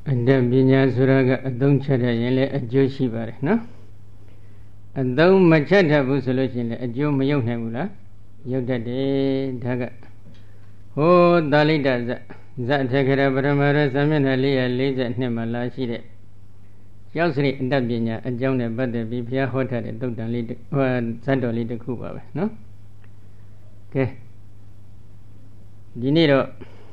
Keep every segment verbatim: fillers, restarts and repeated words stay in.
Ada binya suraga adung chada yele ajo shi bare no adung ma chada bu so lo shin le ajo ma yauk nai bu la yauk dat de da ga ho dalita za za thakara paramara samyana four hundred forty-two ma la shi de yauk sri ada binya ajaung ne pat de bi phya ho tha de tuktan li zat taw li takku ba be no ke di ni do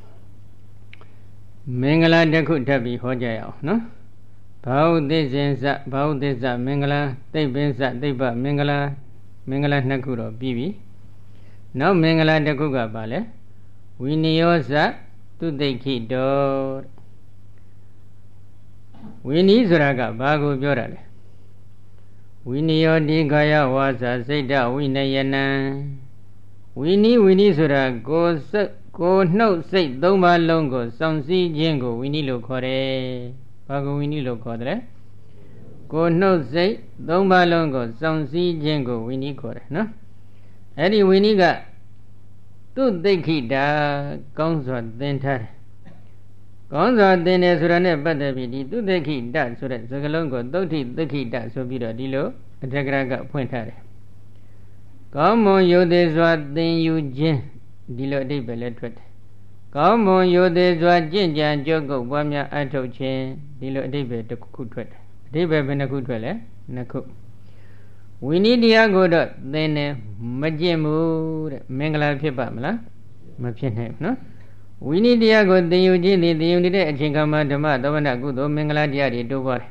Mingala Deku Tabi Hojao, no? Bau Desensa, Bau Desa, Mingala, Debensa, Deba, Mingala, Mingala Nakuro, Bibi. No Mingala Dekuga Bale, Winiosa, to the key door. Winnie Zuraga, Bago Jorale. Winio di Gaya was a Zeta, Winayana. Winnie Winnie Zura goes. Ko no say doma longo sonsi jingo we need look core Pago we need look core Ko no say doma longo sonsi jingo we need core no Eddie we need got two deki da gonzo dentar Gonzo dene surane badabi two deki da surat sagalongo doti deki da sobiro dilo attagraga pointare Come on you this what then you jin Dilo de beletwet. Come on, you the Zwajin Jogo, Wamia Ato Chin, Dilo de Betacutwet. De Bebenacutwelle, Naku. We need the agoda, then Majimu, Mangala Pipamla, Mapin, no? We need the agod, the Eugene, the unit at Chinkama, the Madonna Gudo, Mangala Diari, do what?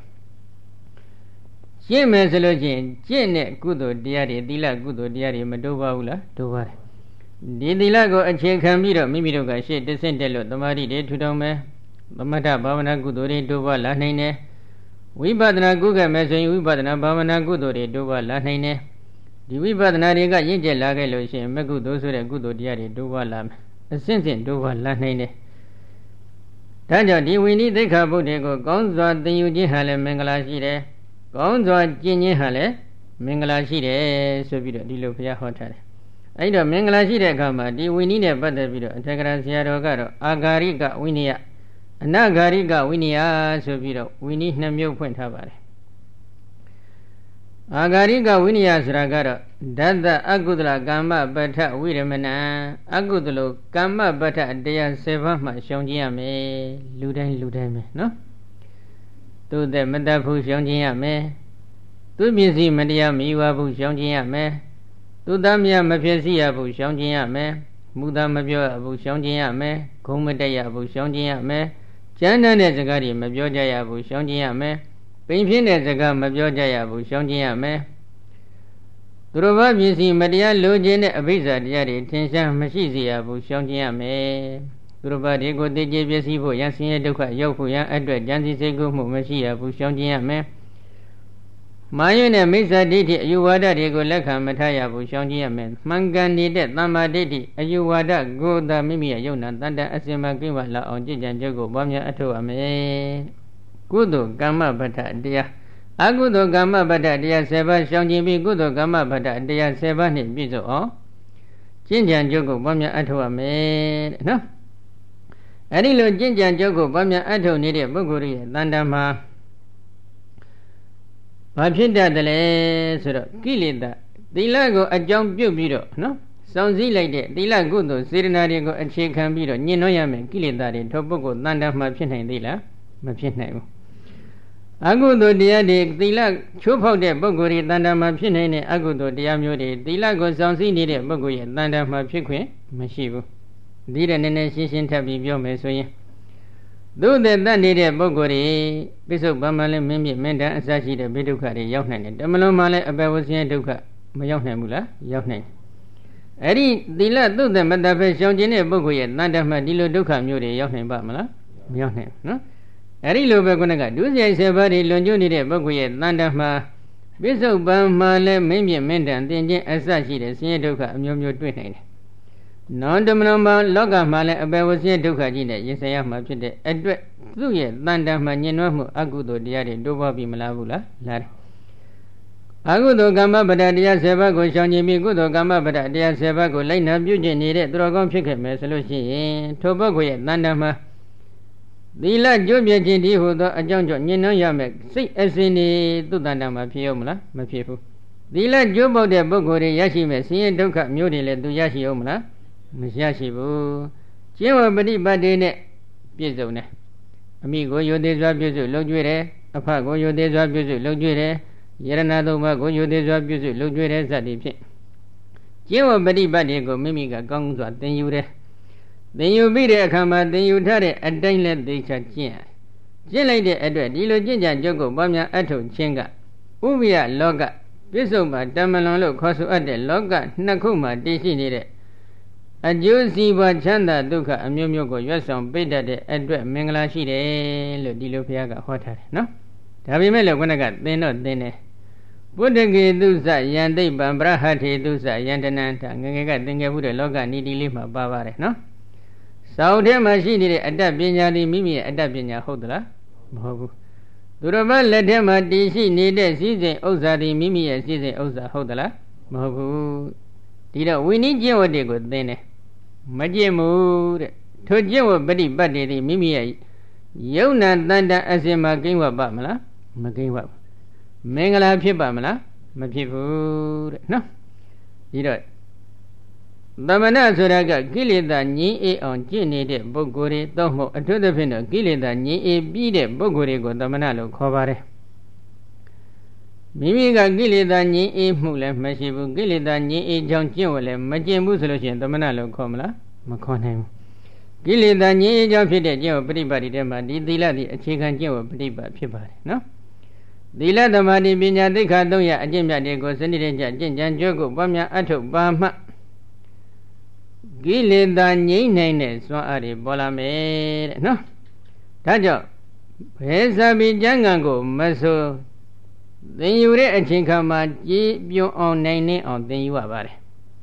Jim Mesologin, Jene Gudo Diari, Dila Gudo Diari, Madova, do what? Didilago a check can be a mimidoga shade descended the Mari de Tudome, the Mata Bavana Gudore Dova Lanine. We badna Guga Messi, we badna Bavana Gudore Dova Lanine. The we badna Riga Yinja Lagalo, Megudo, Gudo Diari Dova Lam, a sense in Dova Lanine. Tanja, do we need the Cabodego, Gonzo, the Uji Hale, Mangala Shide, Gonzo, Gini Hale, Mangala Shide, Sobida, Dilopia Hotel. I don't Mangala Shide Gama, do we need a better video, Tegracia Rogaro, Agariga Winia, Nagariga Winia, Sobiro, we need no milk point about it. Agariga Winias Ragaro, Dada Agudla Gamba Bata Widamana, Agudlo Gamba Bata Dea Sevama Shongiame, Ludan Ludame, no? To the Madapu Shongiame, to busy Media Miwabu Shongiame, to Damia Mafia Abu Shongiame, Muda Mabio Abu Shongiame, Comadea Abu Shongiame, Jana Nezagari Mabioja Abu Shongiame, Pimpin Nezaga Mabioja Abu Shongiame, Durova Bisi Media Login Abiza Diari, Tensa Mashizi Abu Shongiame, Durova Diego de Jebesivo, Yansin Duka, Yokuya, Edward Jansi Sego, Mashi Abu Shongiame. Mayune Misa Diti, Ayuwada Diego Leka Mataya Bushongiamen, Mangani de Tama Diti, Ayuwada, go the Mimia Yona, Tanda Asima Giwala on Jijan Jogo, Bamia Ato Ame Gudo Gamma Bata Dia Agudo Gamma Bata Dia Seba Shongi, Gudo Gamma Bata Dia Seba Bizo or Jinjan Jogo, Bamia Ato Ame no Adilo Jinjan Jogo, Bamia Ato Nidia Buguri, Tandama. Papinda the Lesser, Kilida, the Lago a jump bureau, no? Sounds like that. The Lago, Sirenarigo, and Shake and Biro, Ninoyame, Kilida, Topogo, Nanda Mapina Dilla, Mapina. Agudo diadic, the lag, chop out the Bogori, Nanda Mapina, Agudo diamure, the Lago sounds in the Bogoy, Nanda Mapique, Mashibu. Didn't any session tabi biomesoy. Do the Dandida Bogori, Bishop Bamale, Mimi, Menda, and Sashi, the Bidukari, Yohane, the Malomale, Abawasian Duka, Mayohamula, Yohane. Eddie, the lad do them, but the Vashon Bogoy, Nanda Madilo Duka, Muri, Yohane Bamala, Yohane, no? Eddie Lobagonaga, do they say body Lonjuni, Bogoy, Nanda Ma, Bishop Bamale, Mimi, Menda, and then Asashi, the Sien Duka, Mumu Twin. Non dominoma loga male abawasi duka jine yesaya mapide edwe tuye tanda manyenwa agudo diari doba bi malabula lar agudo gamma bada dia seba ko shonji mi gudo gamma bada dia seba ko laina pyu jin nide tro kon phit khe me so lo shi yin tho bok ko ye tanda ma သီလကျိုးပြခြင်းဒီဟုသောအကြောင်းကြောင့်ညင်နှောရမယ်စိတ်အစဉ်နေသုတ္တန္တမှာဖြစ်အောင်မလားမဖြစ်ဘူးသီလကျိုးပေါက်တဲ့ပုဂ္ဂိုလ်တွေရရှိမဲ့ဆင်းရဲဒုက္ခမျိုးတွေလည်းသူရရှိအောင်မလားမရရှိဘူးကျင့်ဝတ်ပฏิပတ်တွေနဲ့ပြည့်စုံတယ်အမိကိုယုသေးစွာပြုစုလုံကျွေးတယ်အဖကိုယုသေးစွာပြုစုလုံကျွေးတယ်ယရဏသုံးပါးကိုယုသေးစွာပြုစုလုံကျွေးတယ်စသည်ဖြင့်ကျင့်ဝတ်ပฏิပတ်တွေကိုမိမိကကောင်းစွာသင်ယူတယ်သင်ယူပြီးတဲ့အခါမှာသင်ယူထားတဲ့အတိုင်းနဲ့သိချကျင့်ကျင့်လိုက်တဲ့အတွက်ဒီလိုကျင့်ကြံကြုတ်ကိုပွားများအထုတ်ခြင်းကဥပ္ပယလောကပြစ္ဆုတ်မှာတမလွန်လို့ခေါ်ဆိုအပ်တဲ့လောကနှစ်ခုမှာတည်ရှိနေတဲ့အကျိုးစီးပွားချမ်းသာဒုက္ခအမျိုးမျိုးကိုရွတ်ဆောင်ပေးတတ်တဲ့အတွက်မင်္ဂလာရှိတယ်လို့ဒီလိုဘုရားကဟောထားတယ်နော်ဒါပေမဲ့လည်းခုနကသင်တော့သင်တယ်ပုဒ္ဒကေတုဇယံသိပ္ပံပရဟထေတုဇယံတနန္တငငယ်ကသင်ခဲ့မှုတဲ့လောကနီတိလေးမှာပါပါတယ်နော်စောင့်ထဲမှာရှိနေတဲ့အတ္တပညာသည်မိမိရဲ့အတ္တပညာဟုတ်သလားမဟုတ်ဘူးသူတော်ဘာလက်ထဲမှာတည်ရှိနေတဲ့စည်းစိမ်ဥစ္စာသည်မိမိရဲ့စည်းစိမ်ဥစ္စာဟုတ်သလားမဟုတ်ဘူးဒီတော့ဝိနည်းကျင့်ဝတ်တွေကိုသင်တယ်မကျင့်ဘူးတဲ့ထိုကျင့်ဝတ်ပฏิပတ်တွေသည်မိမိရဲ့ယုံနာတန်တအစင်မှာကိန်းဝတ်ပါမလားမကိန်းဝတ်ဘူးမင်္ဂလာဖြစ်ပါမလားမဖြစ်ဘူးတဲ့နော်ဒီတော့သမဏဆိုတာကကိလေသာငြိမ်းအေးအောင်ကျင့်နေတဲ့ပုဂ္ဂိုလ်တွေတော့မဟုတ်အထွတ်သဖြင့်တော့ကိလေသာငြိမ်းအေးပြီးတဲ့ပုဂ္ဂိုလ်တွေကိုသမဏလို့ခေါ်ပါတယ်မိမိကကိလေသာငြိမ်းအေးမှုလည်းမရှိဘူးကိလေသာငြိမ်းအေးကြောင့်ကျင့်ဝတ်လည်းမကျင့်ဘူးဆိုလို့ရှိရင်သမဏလို့ခေါ်မလားမခေါ်နိုင်ဘူးကိလေသာငြိမ်းအေးကြောင့်ဖြစ်တဲ့ကျင့်ဝတ်ပฏิပတ်တွေထဲမှာဒီသီလသည်အခြေခံကျင့်ဝတ်ပฏิပတ်ဖြစ်ပါတယ်နော်သီလသမာဓိပညာသိက္ခာသုံးရအကျင့်မြတ်တွေကိုစနစ်တကျကျင့်ကြံကြွကိုပွားများအထုတ်ပါမှကိလေသာငြိမ်းနိုင်တဲ့စွမ်းအားတွေပေါ်လာမယ်တဲ့နော်ဒါကြောင့်ဘယ်စာပေကျမ်းဂန်ကိုမဆိုသင်ယူတဲ့အချိန်ခါမှာကြည်ပြုံအောင်နိုင်နေအောင်သင်ယူရပါတယ်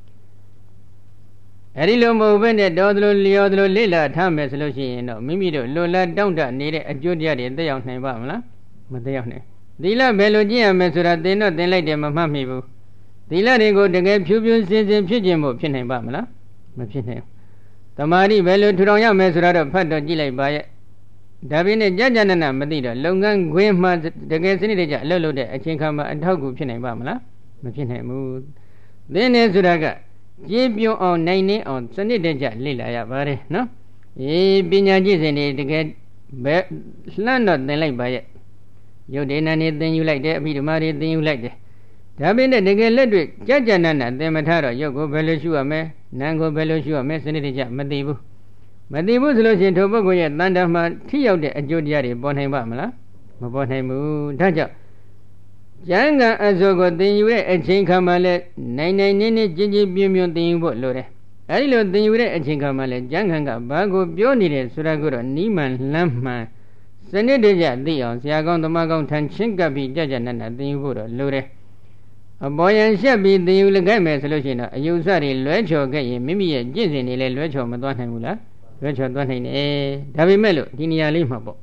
အဲဒီလိုမဟုတ်ဘဲနဲ့တော်သလိုလျော်သလိုလေ့လာထားမယ်ဆိုလို့ရှိရင်တော့မိမိတို့လွတ်လပ်တောင့်တနေတဲ့အကျိုးတရားတွေသက်ရောက်နိုင်ပါမလားမသက်ရောက်နိုင်သီလဘယ်လိုကျင့်ရမလဲဆိုတာသင်တော့သင်လိုက်တယ်မမှတ်မိဘူးသီလတွေကိုတကယ်ဖြူဖြူစင်စင်ဖြစ်ခြင်းမို့ဖြစ်နိုင်ပါမလားမဖြစ်နိုင်ဘူးတမာတိဘယ်လိုထူထောင်ရမလဲဆိုတာတော့ဖတ်တော့ကြည့်လိုက်ပါရဲ့ဒါပေမဲ့ကြာကြာနာနာမသိတော့လုပ်ငန်းခွင်မှာတကယ်စနစ်တကျအလုပ်လုပ်တဲ့အချိန်ခါမှာအထောက်အကူဖြစ်နိုင်ပါမလားမဖြစ်နိုင်ဘူးသင်နေဆိုတာကကြည်ပြုံအောင်နိုင်နေအောင်စနစ်တကျလေ့လာရပါတယ်နော်အေးပညာကျင့်စဉ်တွေတကယ်ဘယ်လှမ်းတော့သင်လိုက်ပါရဲ့ရုပ်ဒေနာနေသင်ယူလိုက်တယ်အဘိဓမ္မာတွေသင်ယူလိုက်တယ်ဒါပေမဲ့တကယ်လက်တွေ့ကြာကြာနာနာသင်မထားတော့ရုပ်ကိုဘယ်လိုရှုရမလဲနာမ်ကိုဘယ်လိုရှုရမလဲစနစ်တကျမသိဘူးမသိဘူးဆိုလို့ရှိရင်ထိုပုဂ္ဂိုလ်ရဲ့တန်တမှာထိရောက်တဲ့အကျိုးတရားတွေပေါ်နိုင်ပါမလားမပေါ်နိုင်ဘူးဒါကြောင့်ကျမ်းဂန်အစိုးကိုသင်ယူတဲ့အချိန်ခါမှလည်းနိုင်နိုင်နေနေကြည်ကြည်ပြင်းပြင်းသင်ယူဖို့လိုတယ်အဲဒီလိုသင်ယူတဲ့အချိန်ခါမှလည်းကျမ်းဂန်ကဘာကိုပြောနေတယ်ဆိုတာကိုတော့နီးမှန်လမ်းမှန်စနစ်တကျသိအောင်ဆရာကောင်းသမားကောင်းထန်ချင်းကပ်ပြီးကြကြနက်နက်သင်ယူဖို့တော့လိုတယ်အပေါ်ယံရှက်ပြီးသင်ယူလခဲ့မယ်ဆိုလို့ရှိရင်တော့အယုစတွေလွဲချော်ခဲ့ရင်မိမိရဲ့ကျင့်စဉ်တွေလည်းလွဲချော်မသွားနိုင်ဘူးလားလွဲချော်သွားနိုင်တယ်ဒါပေမဲ့လို့ဒီနေရာလေးမှာပေါ့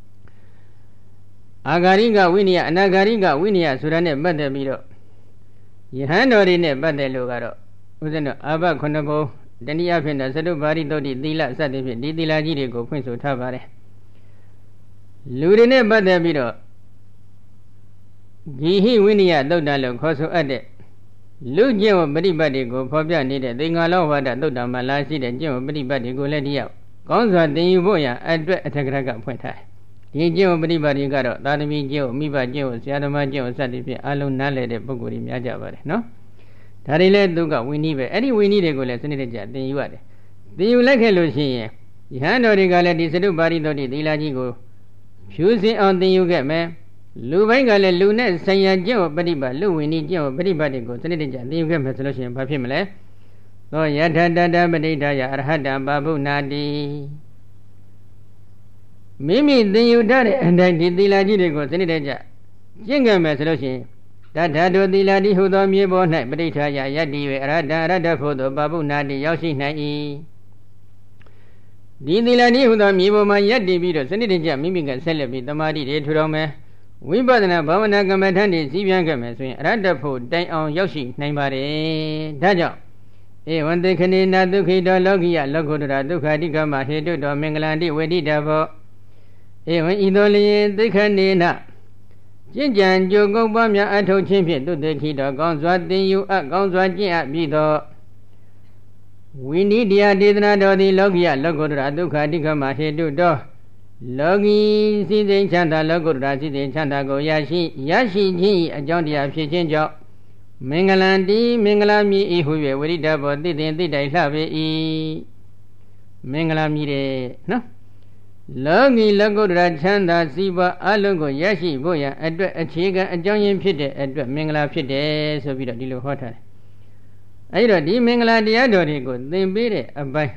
အာဂါရိကဝိနည်းအနာဂါရိကဝိနည်းဆိုတာနဲ့ပတ်သက်ပြီးတော့ယဟန်တော်တွေနဲ့ပတ်သက်လို့ကတော့ဥစဉ်တော့အာဘခုနှစ်ဘုံတနည်းအားဖြင့်တော့သတုပါရိသုတ်တိသီလစသဖြင့်ဒီသီလကြီးတွေကိုဖွင့်ဆိုထားပါတယ်လူတွေနဲ့ပတ်သက်ပြီးတော့ဂိဟိဝိနည်းသုတ်တံလို့ခေါ်ဆိုအပ်တဲ့လူကျင့်ဝတ်ပฏิပတ်တွေကိုဖော်ပြနေတဲ့သင်္ဃာလောဝါဒသုတ်တံမှာလာရှိတဲ့ကျင့်ဝတ်ပฏิပတ်တွေကိုလည်းတရားကောင်းစွာသင်ယူဖို့ရအတွက်အထက်ကရကဖွင့်ထားတယ်ဒီကျင့်ဝတ်ပฏิပတ်တွေကတော့သာသမီကျင့်ဝတ်မိဘကျင့်ဝတ်ဆရာသမားကျင့်ဝတ်စသဖြင့်အလုံးနားလည်တဲ့ပုဂ္ဂိုလ်တွေများကြပါတယ်နော်ဒါတွေလည်းသူကဝိနည်းပဲအဲ့ဒီဝိနည်းတွေကိုလည်းစနစ်တကျသင်ယူရတယ်သင်ယူလိုက်ခဲ့လို့ရှိရင်ယဟန်တော်တွေကလည်းဒီသတုပါရိသုတ်တိသီလကြီးကိုဖြူစင်အောင်သင်ယူခဲ့မယ်လူပိုင်းကလည်းလူနဲ့ဆိုင်ရာကျင့်ဝတ်ပฏิပတ်လူဝိနည်းကျင့်ဝတ်ပฏิပတ်တွေကိုစနစ်တကျသင်ယူခဲ့မယ်ဆိုလို့ရှိရင်ဘာဖြစ်မလဲသောယထတတပဋိဌာယအရဟတပါဗုနာတိမိမိသင်ယူထားတဲ့အတိုင်းဒီသီလကြီးတွေကိုစနစ်တကျကျင့်ခဲ့မယ်ဆိုလို့ရှိရင်တထတုသီလတိဟုသောမြေပေါ်၌ပဋိဌာယယတ္တိ၍အရဟတအရဟတဖို့သောပါဗုနာတိရောက်ရှိနိုင်၏ဒီသီလတိဟုသောမြေပေါ်မှာယတ္တိပြီးတော့စနစ်တကျမိမိကဆက်လက်ပြီးတမာတိတွေထူထောင်မယ်ဝိပဿနာဘာဝနာကမ္မထန်တွေစီးပြန်ခဲ့မယ်ဆိုရင်အရဟတဖို့တိုင်အောင်ရောက်ရှိနိုင်ပါတယ်ဒါကြောင့်ဧဝံတေခဏေနာဒုက္ခိတောလောကိယလောကုတ္တရာဒုက္ခတိကမဟေတုတောမင်္ဂလန္တိဝေဒိတဘောဧဝံဤသို့လျင်သိက္ခဏေနကျင့်ကြံကြိုးကုပ်ပွားများအထုတ်ခြင်းဖြင့်သူတေခိတော်ကောင်းစွာသင်ယူအပ်ကောင်းစွာကျင့်အပ်ပြီးသောဝိနိတရားဒေသနာတော်သည်လောကိယလောကုတ္တရာဒုက္ခအတိကမဟေတုတော်လောကီစိစိချမ်းသာလောကုတ္တရာစိစိချမ်းသာကိုရရှိရရှိခြင်း၏အကြောင်းတရားဖြစ်ခြင်းကြောင့်မင်္ဂလံတိမင်္ဂလာမြည်ဤဟု၍ဝိရိဒဘောတိတင်တိတိုင်လှပေ၏မင်္ဂလာမြည်တဲ့နော်လောကီလောကုတ္တရာချမ်းသာစီးပွားအလုံးကိုရရှိဖို့ရန်အတွက်အခြေခံအကြောင်းရင်းဖြစ်တဲ့အတွက်မင်္ဂလာဖြစ်တယ်ဆိုပြီးတော့ဒီလိုဟောထားတယ်အဲဒီတော့ဒီမင်္ဂလာတရားတော်တွေကိုသင်ပေးတဲ့အပိုင်း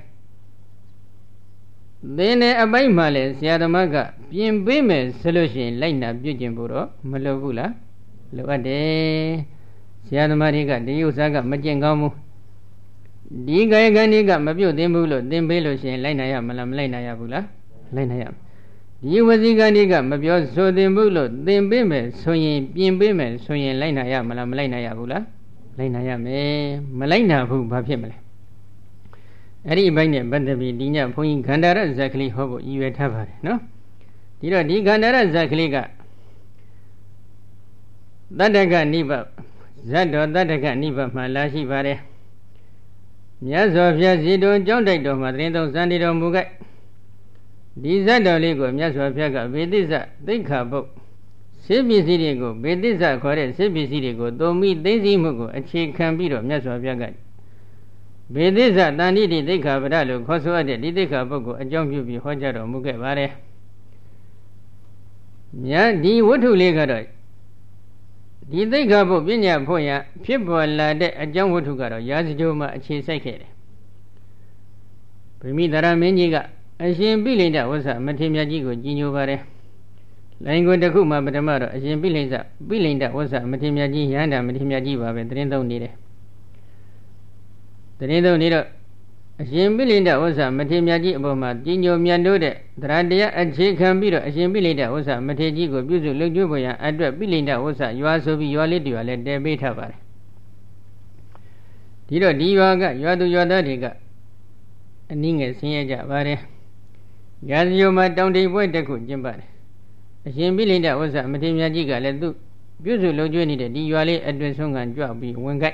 သင်တဲ့အပိုင်းမှာလဲဆရာသမားကပြင်ပေးမယ်ဆိုလို့ရှိရင်လိုက်နာပြုကျင့်ဖို့တော့မလိုဘူးလားလိုအပ်တယ်ဆရာသမားတွေကဒီဥစ္စာကမကျင့်ကောင်းဘူးဒီကာယကံတွေကမပြုတ်သင်ဘူးလို့သင်ပေးလို့ရှိရင်လိုက်နာရမလားမလိုက်နာရဘူးလားလိုက်နာရဒီဝစီကံတွေကမပြောဆိုသင်ဘူးလို့သင်ပေးမယ်ဆိုရင်ပြင်ပေးမယ်ဆိုရင်လိုက်နာရမလားမလိုက်နာရဘူးလားလိုက်နာရမယ်မလိုက်နာဘူးဘာဖြစ်မလဲအဲ့ဒီအပိုင်းနဲ့ပတ်သက်ပြီးဒီညဘုန်းကြီးခန္ဓာရဇက်ကလေးဟောဖို့ရည်ရွယ်ထားပါတယ်နော်ဒီတော့ဒီခန္ဓာရဇက်ကလေးကတတ္တကနိဗ္ဗာန်ဇတ်တော်တတ္တကနိဗ္ဗာန်မှာလာရှိပါတယ်မြတ်စွာဘုရားဇီတုံကျောင်းတိုက်တော်မှာသတင်းသုံးစံတည်တော်မူခဲ့ဒီဇတ်တော်လေးကိုမြတ်စွာဘုရားကဗေသိဇသိက္ခာပုဒ်စေပစ္စည်းတွေကိုဗေသိဇခေါ်တဲ့စေပစ္စည်းတွေကိုသုံးမိသိသိမှုကိုအခြေခံပြီးတော့မြတ်စွာဘုရားကဗေသိဇတန်တိတိသိက္ခာပဒလို့ခေါ်ဆိုရတဲ့ဒီသိက္ခာပုဒ်ကိုအကြောင်းပြုပြီးဟောကြားတော်မူခဲ့ပါတယ်မြတ်ဒီဝတ္ထုလေးကတော့ဒီသိက္ခာပုဒ်ပညာဖို့ရဖြစ်ပေါ်လာတဲ့အကြောင်းဝတ္ထုကတော့ရာဇဂိုမှာအခြေစိုက်ခဲ့တယ်ဗိမိသရမင်းကြီးကအရှင်ပိလိန္ဒဝဆမထေရမြတ်ကြီးကိုကြီးညိုပါတယ်လိုင်ကိုတစ်ခုမှပထမတော့အရှင်ပိလိန္ဒပိလိန္ဒဝဆမထေရမြတ်ကြီးရဟန္တာမထေရမြတ်ကြီးပါပဲသတင်းသုံးနေတယ်သတင်းသုံးနေတော့အရှင်ပိလိန္ဒဝဆမထေရမြတ်ကြီးအပေါ်မှာကြီးညိုမြတ်လို့တဲ့တရားတရားအခြေခံပြီးတော့အရှင်ပိလိန္ဒဝဆမထေရကြီးကိုပြုစုလုပ်ကျွေးပေါ်ရန်အတွက်ပိလိန္ဒဝဆရွာဆိုပြီးရွာလေးတရွာလည်းတည်ပေးထားပါတယ်ဒီတော့ဒီရွာကရွာသူရွာသားတွေကအနည်းငယ်ဆင်းရဲကြပါတယ်ရာဇဂိုမှာတောင်တိမ်ပွဲတစ်ခုကျင်းပါတယ်အရှင်ပိလိန္ဒဝဆမထေရမြတ်ကြီးကလည်းသူပြုစုလုပ်ကျွေးနေတဲ့ဒီရွာလေးအတွင်ဆုံးခံကြွပြီးဝင်ကြိုက်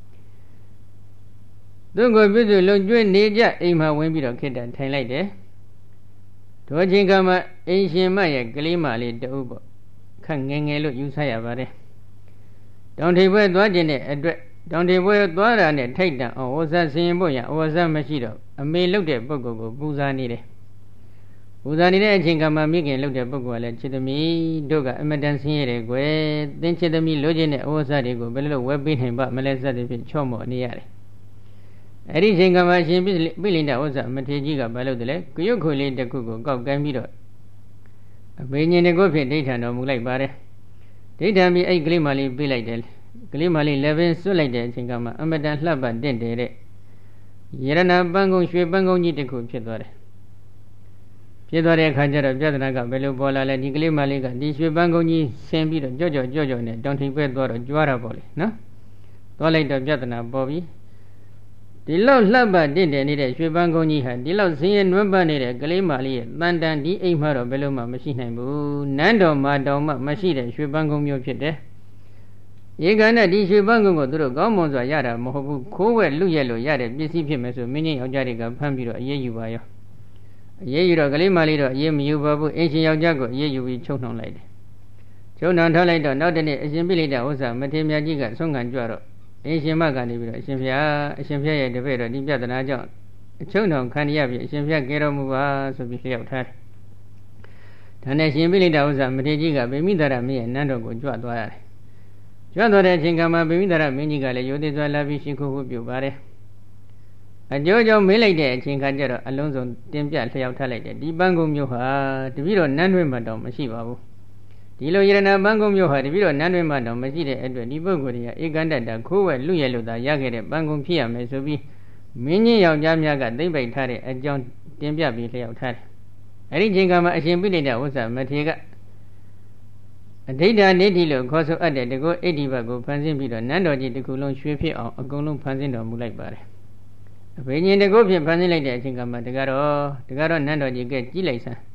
သူကိုပြုစုလုပ်ကျွေးနေကြအိမ်မှာဝင်ပြီးတော့ခိတ္တထိုင်လိုက်တယ်တို့ချင်းကမှအိမ်ရှင်မရဲ့ကလေးမလေးတအုပ်ပေါ့ခက်ငယ်ငယ်လို့ယူဆရပါတယ်တောင်ထိပ်ပွဲသွားခြင်းတဲ့အတွက်တောင်ထိပ်ပွဲသွားတာနဲ့ထိုက်တန်အောင်ဝဇ္ဇဆင်ရင်ဖို့ရဝဇ္ဇမရှိတော့အမေလုတ်တဲ့ပုဂ္ဂိုလ်ကိုပူဇာနေတယ်ပူဇာနေတဲ့အချိန်ကမှမိခင်လုတ်တဲ့ပုဂ္ဂိုလ်ကလည်းချစ်သမီးတို့ကအမတန်ဆင်းရဲတယ်ကွယ်သင်ချစ်သမီးလိုချင်တဲ့ဝဇ္ဇတွေကိုဘယ်လိုဝယ်ပေးနိုင်ပါမလဲစသဖြင့်ချော့မော်နေရတယ်အဲ့ဒီချိန်ကမှရှင်ပိလိန္ဒဝဇ္ဇမထေရကြီးကဘာလုပ်တယ်လဲကရုတ်ခွေလေးတစ်ခုကိုကောက်ကိုင်းပြီးတော့အဘိညာဉ်တကုတ်ဖြင့်ဒိဋ္ဌံတော်မူလိုက်ပါတယ်ဒိဋ္ဌံပြီးအဲ့ကလေးမလေးပြေးလိုက်တယ်ကလေးမလေးလည်းပင်စွတ်လိုက်တဲ့အချိန်ကမှအမတန်လှပတင့်တယ်တဲ့ယရဏပန်းကုန်းရွှေပန်းကုန်းကြီးတစ်ခုဖြစ်သွားတယ်ဖြစ်သွားတဲ့အခါကျတော့ပြဿနာကဘယ်လိုပေါ်လာလဲဒီကလေးမလေးကဒီရွှေပန်းကုန်းကြီးဆင်းပြီးတော့ကြော့ကြော့ကြော့ကြော့နဲ့တောင်ထိပ်ပဲသွားတော့ကြွားတာပေါ့လေနော်သွားလိုက်တော့ပြဿနာပေါ်ပြီးဒီလောက်လှပတင့်တယ်နေတဲ့ရွှေပန်းကုန်းကြီးဟာဒီလောက်ဆင်းရဲနွမ်းပန်းနေတဲ့ကလေးမလေးရဲ့တန်တန်ဒီအိမ်မှာတော့ဘယ်လိုမှမရှိနိုင်ဘူးနန်းတော်မှာတောင်မှမရှိတဲ့ရွှေပန်းကုန်းမျိုးဖြစ်တယ်ဧကနဲ့ဒီရွှေပန်းကုန်းကိုသူတို့ကောင်းမွန်စွာရတာမဟုတ်ဘူးခိုးဝဲလူရက်လို့ရတဲ့ပစ္စည်းဖြစ်မယ်ဆိုမင်းကြီးယောက်ျားတွေကဖမ်းပြီးတော့အေးအေးယူပါရောအေးအေးယူတော့ကလေးမလေးတော့အေးမယူပါဘူးအင်းရှင်ယောက်ျားကိုအေးအေးယူပြီးချုပ်နှောင်လိုက်တယ်ချုပ်နှောင်ထားလိုက်တော့နောက်တနေ့အရှင်ပိလိန္ဒဝဆမထေရမြတ်ကြီးကဆုံးခံကြွတော့အင်းရှင်မကနေပြီးတော့အရှင်ဘုရားအရှင်ဘုရားရဲ့တပည့်တော်ဒီပြဿနာကြောင့်အချုပ်နှောင်ခံရပြီအရှင်ဘုရားကဲတော်မူပါဆိုပြီးလျှောက်ထားတယ်ဒါနဲ့ရှင်ပိလိန္ဒဝဆမထေရကြီးကဗိမိသရမင်းရဲ့နန်းတော်ကိုကြွသွားရတယ်ကြွသွားတဲ့အချိန်ကမှဗိမိသရမင်းကြီးကလည်းရိုသေစွာလာပြီးရှိခိုးဖို့ပြုပါတယ်အကျိုးကြောင့်မေးလိုက်တဲ့အချိန်ခါကျတော့အလုံးစုံတင်ပြလျှောက်ထားလိုက်တယ်ဒီပန်းကုန်းမျိုးဟာတပည့်တော်နန်းတွင်မှတောင်မရှိပါဘူးဒီလိုယရဏပန်းကုန်းမျိုးဟာတပည့်တော်နန်းတွင်မှတောင်မရှိတဲ့အတွက်ဒီပုဂ္ဂိုလ်တွေကဧကန္တတခိုးဝဲလူရဲလို့သာရခဲ့တဲ့ပန်းကုန်းဖြစ်ရမယ်ဆိုပြီးမင်းကြီးယောက်ျားများကသိမ့်ပိုက်ထားတဲ့အကြောင်းတင်ပြပြီးလျှောက်ထားတယ်အဲဒီချိန်ကမှအရှင်ပိလိန္ဒဝဆမထေရကအဋိဋ္ဌာနေတိလို့ခေါ်ဆိုအပ်တဲ့တကောအိဋ္ဌိဘတ်ကိုဖန်ဆင်းပြီးတော့နန်းတော်ကြီးတစ်ခုလုံးရွှေဖြစ်အောင်အကုန်လုံးဖန်ဆင်းတော်မူလိုက်ပါတယ်အဘိညာဉ်တကောဖြင့်ဖန်ဆင်းလိုက်တဲ့အချိန်ကမှတကားတော့တကားတော့နန်းတော်ကြီးကကြည့်လိုက်စမ်း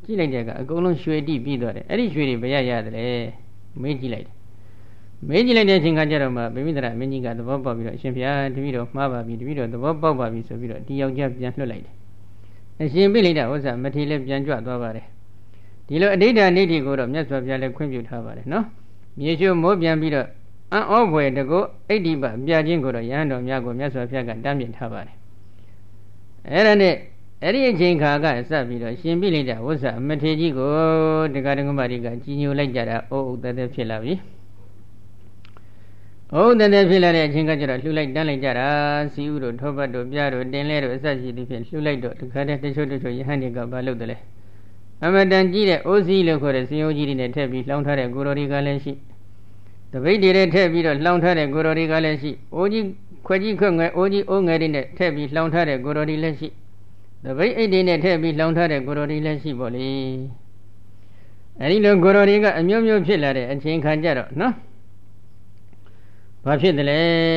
ကြည့်လိုက်တဲ့ကအကုန်လုံးရွှေတိပြီးသွားတယ်အဲ့ဒီရွှေတွေဘယ်ရရတယ်လဲမေးကြည့်လိုက်တယ်မေးကြည့်လိုက်တဲ့အချိန်ခါကျတော့မှဗိမိသရမင်းကြီးကသဘောပေါက်ပြီးတော့အရှင်ဘုရားတပည့်တော်မှားပါပြီတပည့်တော်သဘောပေါက်ပါပြီဆိုပြီးတော့ဒီယောက်ျားပြန်လွှတ်လိုက်တယ်အရှင်ပြိလိုက်တာဥစ္စာမထေလည်းပြန်ကြွသွားပါတယ်ဒီလိုအဋ္ဌာနေတိကိုတော့မြတ်စွာဘုရားလည်းခွင့်ပြုထားပါတယ်နော်မြေရှိုးမိုးပြန်ပြီးတော့အံ့ဩဖွယ်တကောအိဋ္ဌိပပြခြင်းကိုတော့ရဟန်းတော်များကိုမြတ်စွာဘုရားကတမ်းမြင်ထားပါတယ်အဲ့ဒါနဲ့အဲ့ဒီအချိန်ခါကစပ်ပြီးတော့ရှင်ပြိလိုက်တာဝဇ္ဇမထေကြီးကိုတက္ကဒကမတွေကကြီးညိုလိုက်ကြတာအိုးအိုးတဲတဲဖြစ်လာပြီအိုးတဲတဲဖြစ်လာတဲ့အချိန်ကကျတော့လှူလိုက်တန်းလိုက်ကြတာစီဥတို့ထောပတ်တို့ပြားတို့တင်လဲတို့အစရှိသည်ဖြင့်လှူလိုက်တော့တခါတည်းတချို့တချို့ယဟန်တွေကဘာလုပ်တယ်လဲအမတန်ကြီးတဲ့အိုးစီလို့ခေါ်တဲ့စင်ယိုးကြီးတွေနဲ့ထည့်ပြီးလှောင်းထားတဲ့ကိုရိုဒီကလည်းရှိတပိတ်တွေနဲ့ထည့်ပြီးတော့လှောင်းထားတဲ့ကိုရိုဒီကလည်းရှိအိုးကြီးခွက်ကြီးခွက်ငယ်အိုးကြီးအိုးငယ်တွေနဲ့ထည့်ပြီးလှောင်းထားတဲ့ကိုရိုဒီလည်းရှိတပိတ်အိတ်တွေနဲ့ထည့်ပြီးလှောင်းထားတဲ့ကိုရိုဒီလည်းရှိပေါ့လေအဲဒီလိုကိုရိုဒီကအမျိုးမျိုးဖြစ်လာတဲ့အချိန်ခါကျတော့နော်ဘာဖြစ်တယ်လဲ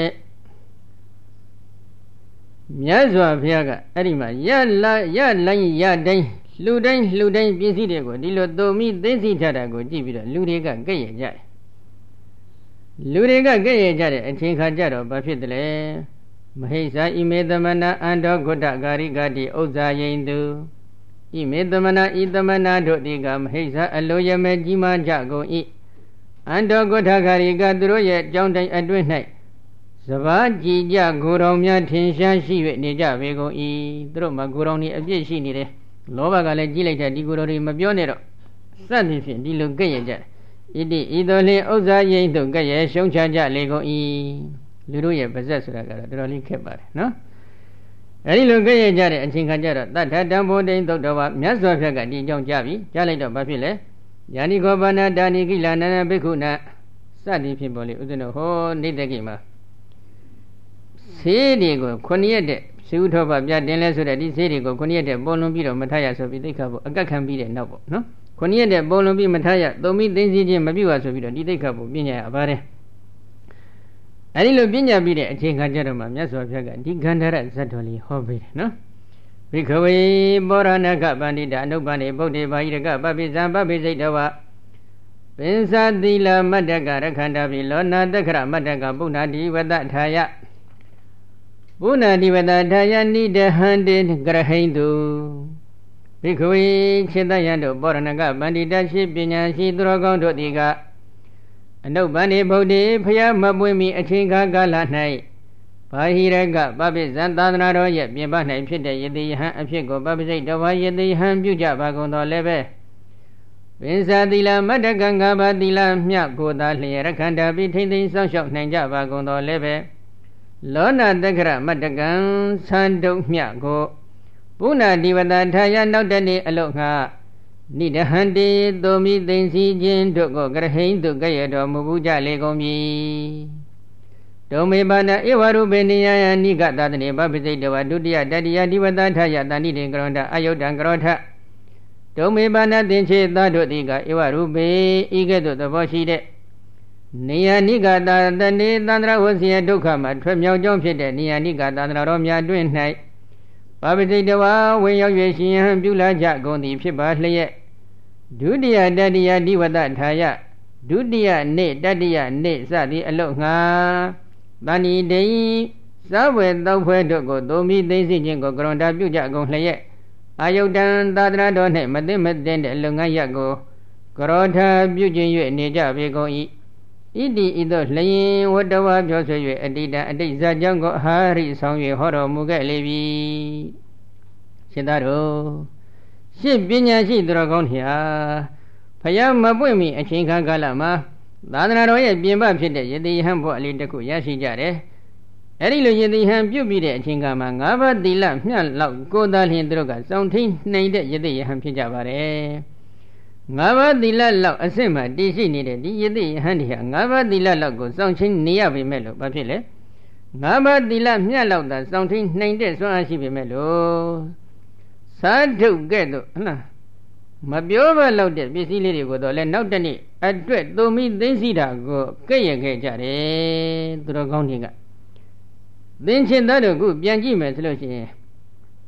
မြတ်စွာဘုရားကအဲ့ဒီမှာရလာရလိုင်းရတိုင်းလူတိုင်းလူတိုင်းပစ္စည်းတွေကိုဒီလိုတုံမိသိသိထားတာကိုကြည့်ပြီးတော့လူတွေကကဲ့ရဲ့ကြတယ်လူတွေကကဲ့ရဲ့ကြတဲ့အချိန်ခါကျတော့ဘာဖြစ်တယ်လဲမဟိစ္ဆာဣမေသမနာအန္တောဂုတ္တဂါရိကတိဥစ္စာယိန်တုဣမေသမနာဤသမနာတို့ဒီကမဟိစ္ဆာအလိုရမဲကြီးမားကြကုန်၏အန္တောဂုတ္တဂါရိကသူတို့ရဲ့ကြောင်းတိုင်းအတွင်း၌စဘာကြည်ကြကိုယ်တော်များထင်ရှားရှိ၍နေကြပေကုန်၏သူတို့မှာကိုယ်တော်ဤအပြည့်ရှိနေတယ်လောဘကလည်းကြီးလိုက်တဲ့ဒီကိုယ်တော်ဤမပြောနဲ့တော့စသည်ဖြင့်ဒီလိုကဲ့ရဲ့ကြတယ်ဣတိဤသို့လျှင်ဥစ္စာယိန်တို့ကဲ့ရဲ့ရှုံးချကြလေကုန်၏လူတို့ရဲ့ပါဇက်ဆိုတာကတော့တော်တော်လေးခက်ပါတယ်နော်အဲဒီလိုကဲ့ရဲ့ကြတဲ့အချိန်ခါကျတော့တထတံဘောတိန်သုတ်တော်ဘာမြတ်စွာဘုရားကဒီအကြောင်းကြားပြီကြားလိုက်တော့ဘာဖြစ်လဲယာနိခောဘာနာတာနိကိလနာနဘိက္ခုနာစသည်ဖြင့်ပေါ်လေဥစ္စနောဟောနေတကိမှာဆေးတွေကိုခုနှစ်ရက်တဲ့စီဥထောပပြတင်လဲဆိုတဲ့ဒီဆေးတွေကိုခုနှစ်ရက်တဲ့ပုံလုံးပြီးတော့မထရဆိုပြီးသိက္ခာပုအကက်ခံပြီးတဲ့နောက်ပေါ့နော်ခုနှစ်ရက်တဲ့ပုံလုံးပြီးမထရသုံးပြီးသိသိချင်းမပြုတ်ရဆိုပြီးတော့ဒီသိက္ခာပုပညာရပါတယ်အဲဒီလိုပညာပြီးတဲ့အချိန်ခါကျတော့မှမြတ်စွာဘုရားကဒီဂန္ဓရဇတ်တော်လေးဟောပေးတယ်နော်ဘိခဝေပောရဏကပန္တိတာအနုပ္ပန္နေဗုဒ္ဓေဘာဟိရကပပိဇံပပိစိတ်တဝပင်္စသီလမတ္တကရခန္တာပိလောနာတက္ခရမတ္တကပုဏ္ဏတိဝတ္တထာယပုဏ္ဏတိဝတ္တထာယနိဒဟန္တေကရဟိန္တုဘိခဝေခြေတယံတို့ပောရဏကပန္တိတာရှိပညာရှိသူတော်ကောင်းတို့သည်ကအနုပ္ပန္နေဗုဒ္ဓေဖျားမပွင့်မီအချိန်ခါကာလ၌ဘာဟိရကပပိဇံသာသနာတော်ရဲ့ပြင်ပ၌ဖြစ်တဲ့ယတိယဟံအဖြစ်ကိုပပိစိတ်တဝါယတိယဟံပြုကြပါကုန်တော်လည်းပဲပင်္စသီလမတ္တကံ၅ပါးသီလမြတ်ကိုသာလျှင်ရခန္တာပိထိမ့်သိမ်းစောင့်ရှောက်နိုင်ကြပါကုန်တော်လည်းပဲလောနာတက္ခရမတ္တကံသံတုံမြတ်ကိုပုဏ္ဏတိဝတ္တထာယနောက်တနေ့အလုငှနိဒဟန္တေသုမိသိင်စီခြင်းတို့ကိုကရဟိန္တုကရတော်မူဘူးကြလေကုန်ပြီဒုမေပါဏဧဝရုပေနိယယနိကသတ္တနေပပိစိတ်တဝဒုတိယတတိယဒီဝတ္တထာယတဏိတေကရောဏအယုဒ္ဒံကရောထဒုမေပါဏသင်္ချေသတို့တိကဧဝရုပေဤကဲ့သို့သဘောရှိတဲ့နေယနိကသတနေသန္တရဝစီယဒုက္ခမှာထွက်မြောက်ကြောင်းဖြစ်တဲ့နေယနိကသန္တရတော်များတွင်၌ပပိစိတ်တဝဝင်ရောက်၍ရှင်ဟံပြုလာကြကုန်သည်ဖြစ်ပါလျက်ဒုတိယတတိယဒီဝတ္တထာယဒုတိယနေ့တတိယနေ့စသည်အလုငှာတဏိတေသဝေတောက်ဖွဲတို့ကိုသုံးပြီးသိသိချင်းကိုကရွန်တာပြုကြကုန်လျက်အာယုဒ္ဒံသာသနာတော်၌မသိမသိတဲ့လုံငန်းရက်ကိုကရောထပြုခြင်း၍နေကြပေကုန်၏ဣတိဤသို့လျင်ဝတ္တဝါပြောဆို၍အတိတံအတိတ်ဇာကြောင့်ကိုအာရိဆောင်၍ဟောတော်မူခဲ့လေပြီရှင်သာတို့ရှင်းပညာရှိသူတော်ကောင်းများဖယားမပွင့်မီအချိန်ခါကာလမှာသာသနာတော်ရဲ့ပြင်ပဖြစ်တဲ့ယတိယဟန်ဘုအလေးတစ်ခုရရှိကြတယ်အဲ့ဒီလိုယတိယဟန်ပြုတ်ပြီးတဲ့အချိန်ကမှာငါးပါးသီလမျှလောက်ကိုယ်သားလျင်သူတို့ကစောင့်ထိန်နိုင်တဲ့ယတိယဟန်ဖြစ်ကြပါတယ်ငါးပါးသီလလောက်အစစ်မှတည်ရှိနေတဲ့ဒီယတိယဟန်တွေဟာငါးပါးသီလလောက်ကိုစောင့်ချင်းနေရပေမဲ့လို့ဘာဖြစ်လဲငါးပါးသီလမျှလောက်သာစောင့်ထိန်နိုင်တဲ့စွမ်းအားရှိပေမဲ့လို့သာဓုကဲ့သို့ဟလားမပြောဘလောက်တဲ့ပစ္စည်းလေးတွေကိုတော့လဲနောက်တနေ့အတွက်သုံးမိသိသိတာကိုကဲ့ရဲ့ခဲ့ကြတယ်သူတော်ကောင်းတွေကသင်္ချင်သားတို့ကပြန်ကြည့်မယ်ဆိုလို့ရှိရင်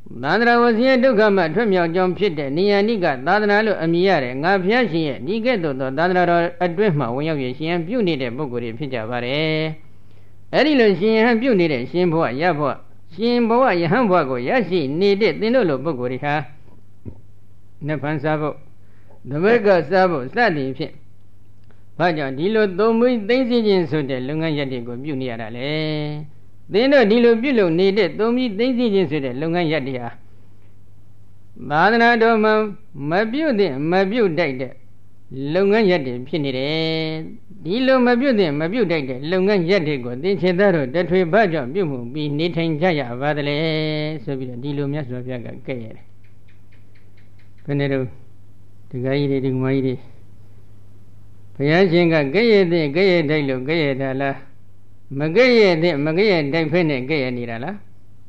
သာသနာဝဆင်းရဲဒုက္ခမှထွက်မြောက်ကြောင်းဖြစ်တဲ့နိယနိကသာသနာလို့အမည်ရတယ်ငါဘုရားရှင်ရဲ့ဒီကဲ့သို့သောသာသနာတော်အတွင်းမှာဝင်ရောက်ရရှင်ပြုနေတဲ့ပုဂ္ဂိုလ်တွေဖြစ်ကြပါတယ်အဲ့ဒီလိုရှင်ဟန်ပြုနေတဲ့ရှင်ဘဝရဘဝရှင်ဘဝယဟန်ဘဝကိုရရှိနေတဲ့သင်တို့လိုပုဂ္ဂိုလ်တွေဟာနတ်ဖန်စားဖို့သမက်ကစားဖို့စသည်ဖြင့်ဘာကြောင့်ဒီလိုသုံးမွေးသိသိချင်းဆိုတဲ့လုပ်ငန်းရပ်တွေကိုပြုနေရတာလေသင်တို့ဒီလိုပြုလုပ်နေတဲ့သုံးမွေးသိသိချင်းဆိုတဲ့လုပ်ငန်းရပ်တွေဟာသာသနာတော်မှာမပြုတ်တဲ့မပြုတ်တိုက်တဲ့လုပ်ငန်းရပ်တွေဖြစ်နေတယ်ဒီလိုမပြုတ်တဲ့မပြုတ်တိုက်တဲ့လုပ်ငန်းရပ်တွေကိုသင်္ချေသားတို့တထွေဘာကြောင့်ပြုတ်မှုပြီးနေထိုင်ကြရပါသလဲဆိုပြီးတော့ဒီလိုမြတ်စွာဘုရားကကဲ့ရတယ်ဘယ်နဲ့တော့ဒီကကြီးတွေဒီကမကြီးတွေဘုရားရှင်ကကဲ့ရတဲ့ကဲ့ရတိုက်လို့ကဲ့ရတာလားမကဲ့ရတဲ့မကဲ့ရတိုက်ဖက်နဲ့ကဲ့ရနေတာလား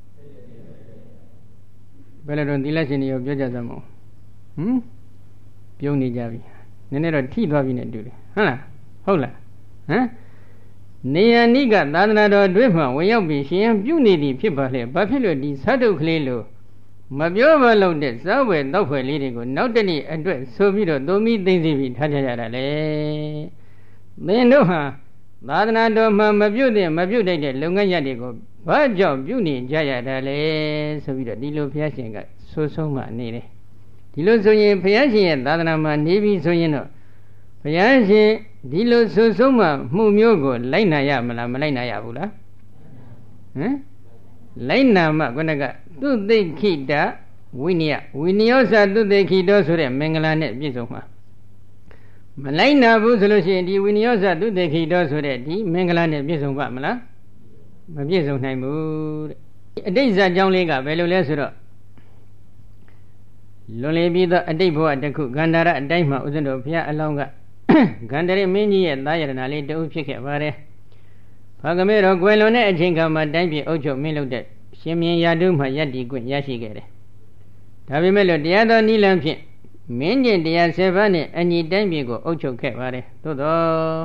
ဘယ်လိုတော့သီလရှင်တွေရောပြောကြသမောဟမ်ပြုံးနေကြပြီနည်းနည်းတော့ထိသွားပြီနဲ့တူတယ်ဟုတ်လားဟုတ်လားဟမ်နေယနိကသာသနာတော်အတွင်းမှာဝင်ရောက်ပြီးရှင်ပြုနေသည်ဖြစ်ပါလေဘာဖြစ်လို့ဒီသတ္တုကလေးလို့မပြောမလို့တဲ့စားဝယ်တောက်ဖွယ်လေးတွေကိုနောက်တနေ့အတွက်ဆိုပြီးတော့သုံးပြီးသိသိပြီးထားကြရတာလေသင်တို့ဟာသာသနာတော်မှာမပြုတ်တဲ့မပြုတ်တဲ့လုပ်ငန်းရပ်တွေကိုဘာကြောင့်ပြုနေကြရတာလဲဆိုပြီးတော့ဒီလိုဘုရားရှင်ကဆိုဆုံးမှနေတယ်ဒီလိုဆိုရင်ဘုရားရှင်ရဲ့သာသနာမှာနေပြီဆိုရင်တော့ဘုရားရှင်ဒီလိုဆိုဆုံးမှမှုမျိုးကိုလိုက်နာရမလားမလိုက်နာရဘူးလားဟမ်လိုက်နာမှခုနကသူသိခိတဝိနည်းဝိနည်းသသူသိခိတောဆိုတဲ့မင်္ဂလာနဲ့ပြည့်စုံမှာမလိုက်နာဘူးဆိုလို့ရှိရင်ဒီဝိနည်းသသူသိခိတောဆိုတဲ့ဒီမင်္ဂလာနဲ့ပြည့်စုံပါမလားမပြည့်စုံနိုင်ဘူးတဲ့အတိတ်ဇာတ်ကြောင်းလေးကဘယ်လိုလဲဆိုတော့လွန်လေပြီးသောအတိတ်ဘဝတစ်ခုဂန္ဓာရအတိုင်းမှာဥစဉ်တော်ဘုရားအလောင်းကဂန္ဓရမင်းကြီးရဲ့သားရတနာလေးတအုပ်ဖြစ်ခဲ့ပါတယ်။ဘာကမဲတော်ကွယ်လွန်တဲ့အချိန်ခါမှာတိုင်းပြည်အုပ်ချုပ်မင်းလုပ်တဲ့ရှင်မြင်းရာတုမှယတ္တိကွရရှိခဲ့တယ်။ဒါပေမဲ့လို့တရားတော်နိလန်းဖြင့်မင်းကျင့်တရားဆယ်ပါးနဲ့အညီတိုင်းပြည်ကိုအုပ်ချုပ်ခဲ့ပါတယ်။သို့တော့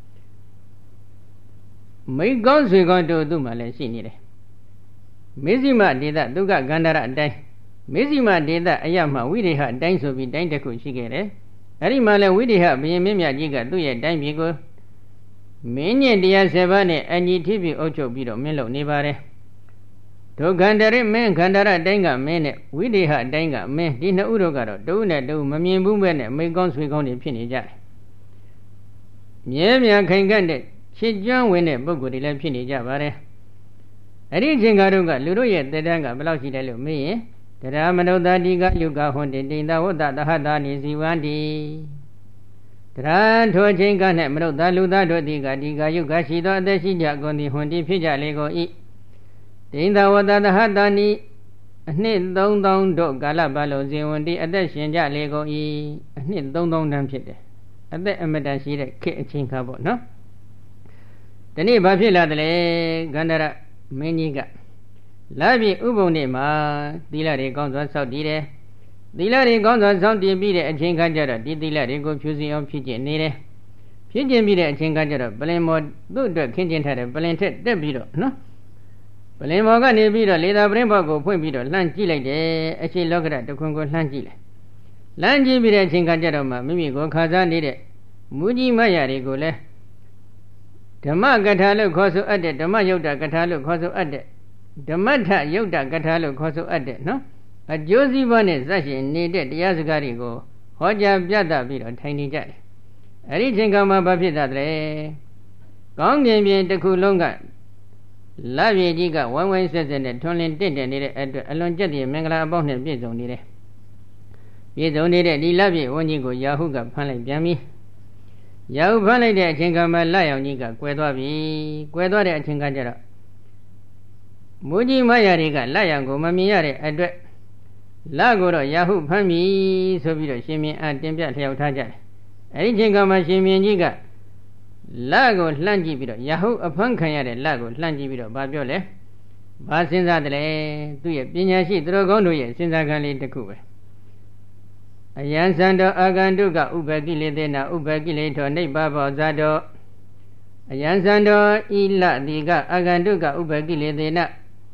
မိကောင်းဆွေကောင်းတို့သူ့မှာလည်းရှိနေတယ်။မေဇိမဒေသဒုက္ခဂန္ဓာရအတိုင်းမေဇိမဒေသအရမှဝိရိဟအတိုင်းဆိုပြီးတိုင်းတစ်ခုရှိခဲ့တယ်။အဲဒီမှာလည်းဝိရိဟဘုရင်မင်းမြတ်ကြီးကသူ့ရဲ့တိုင်းပြည်ကိုမင်းညင်တရားဆယ်ပါးနဲ့အညီထိပြီးအုပ်ချုပ်ပြီးတော့မင်းလုပ်နေပါတယ်။ဒုက္ခန္တရမင်းခန္ဓာရအတိုင်းကမင်းနဲ့ဝိရိဟအတိုင်းကမင်းဒီနှစ်ဦးတို့ကတော့တဦးနဲ့တဦးမမြင်ဘူးပဲနဲ့မိကောင်းဆွေကောင်းတွေဖြစ်နေကြတယ်။မြဲမြံခိုင်ခန့်တဲ့ချစ်ကျွမ်းဝင်တဲ့ပုဂ္ဂိုလ်တွေလည်းဖြစ်နေကြပါတယ်။အဲ့ဒီအချိန်ကတော့ကလူတို့ရဲ့တည်တန်းကဘယ်လောက်ရှိတယ်လို့မေးရင်တရားမနုဿာတိကယုကဟွန်တိတိန်သဝတ္တသဟတာနိဇီဝန္တိတရားထိုချိန်က၌မနုဿာလူသားတို့သည်ကဒီကယုကရှိသောအသက်ရှိကြကုန်သည်ဟွန်တိဖြစ်ကြလေကုန်၏တိန်သဝတ္တသဟတာနိအနှစ်သုံးသောတို့ကာလပတ်လုံးဇေဝန္တိအသက်ရှင်ကြလေကုန်၏အနှစ်သုံးသောတန်းဖြစ်တယ်အသက်အမတန်ရှိတဲ့ခေတ်အချိန်ခါပေါ့နော်ဒီနေ့ဘာဖြစ်လာတယ်လဲဂန္ဓာရမင်းကြီးကလာပြီဥပုံနေ့မှာသီလတွေကောင်းစွာစောင့်တည်တယ်သီလတွေကောင်းစွာစောင့်တည်ပြီးတဲ့အချိန်ခါကျတော့ဒီသီလတွေကိုဖြူစင်အောင်ဖြည့်ကျင့်နေတယ်ဖြည့်ကျင့်ပြီးတဲ့အချိန်ခါကျတော့ပလင်မော်သူ့အတွက်ခင်းကျင်းထားတဲ့ပလင်ထက်တက်ပြီးတော့နော်ပလင်မော်ကနေပြီးတော့လေသာပရင်ဘောက်ကိုဖွင့်ပြီးတော့လှမ်းကြည့်လိုက်တယ်အရှိလောကရတခွန်ကိုလှမ်းကြည့်လိုက်လှမ်းကြည့်ပြီးတဲ့အချိန်ခါကျတော့မှမိမိကိုခါစားနေတဲ့မူကြီးမရတွေကိုလည်းဓမ္မကထာလို့ခေါ်ဆိုအပ်တဲ့ဓမ္မယုတ်တကထာလို့ခေါ်ဆိုအပ်တဲ့ဓမ္မထယုတ်တကထာလို့ခေါ်ဆိုအပ်တဲ့နော်အကျိုးစီးပွားနဲ့ဇတ်ရှင်နေတဲ့တရားစကားတွေကိုဟောကြားပြသပြီးတော့ထိုင်နေကြတယ်အဲ့ဒီချိန်ကမှဘာဖြစ်တာလဲကောင်းကင်ပြင်တစ်ခုလုံးကလပြေကြီးကဝိုင်းဝိုင်းဆက်ဆက်နဲ့ထွန်းလင်းတင့်တယ်နေတဲ့အတွက်အလွန်ကြက်တဲ့မင်္ဂလာအပေါင်းနဲ့ပြည့်စုံနေတယ်ပြည့်စုံနေတဲ့ဒီလပြေဝန်းကြီးကိုယာဟုကဖမ်းလိုက်ပြန်ပြီယာဟုဖမ်းလိုက်တဲ့အချိန်ကမှလရောင်ကြီးကကွဲသွားပြီကွဲသွားတဲ့အချိန်ကကျတော့မူကြီးမရတွေကလက်ရောင်ကိုမမြင်ရတဲ့အတွက်လက်ကိုတော့ယာဟုဖမ်းပြီဆိုပြီးတော့ရှင်မင်းအားတင်ပြလျှောက်ထားကြတယ်အဲဒီချိန်ကမှရှင်မင်းကြီးကလက်ကိုလှမ်းကြည့်ပြီးတော့ယာဟုအဖမ်းခံရတဲ့လက်ကိုလှမ်းကြည့်ပြီးတော့ဗာပြောလဲဘာစဉ်းစားတယ်လဲသူ့ရဲ့ပညာရှိသူတော်ကောင်းတို့ရဲ့စဉ်းစားခံလေးတစ်ခုပဲအယံစံတော်အာဂန္တုကဥပကိလေသေနာဥပကိလေထောနိဗ္ဗာဘောဇာတောအယံစံတော်ဤလတိကအာဂန္တုကဥပကိလေသေနာ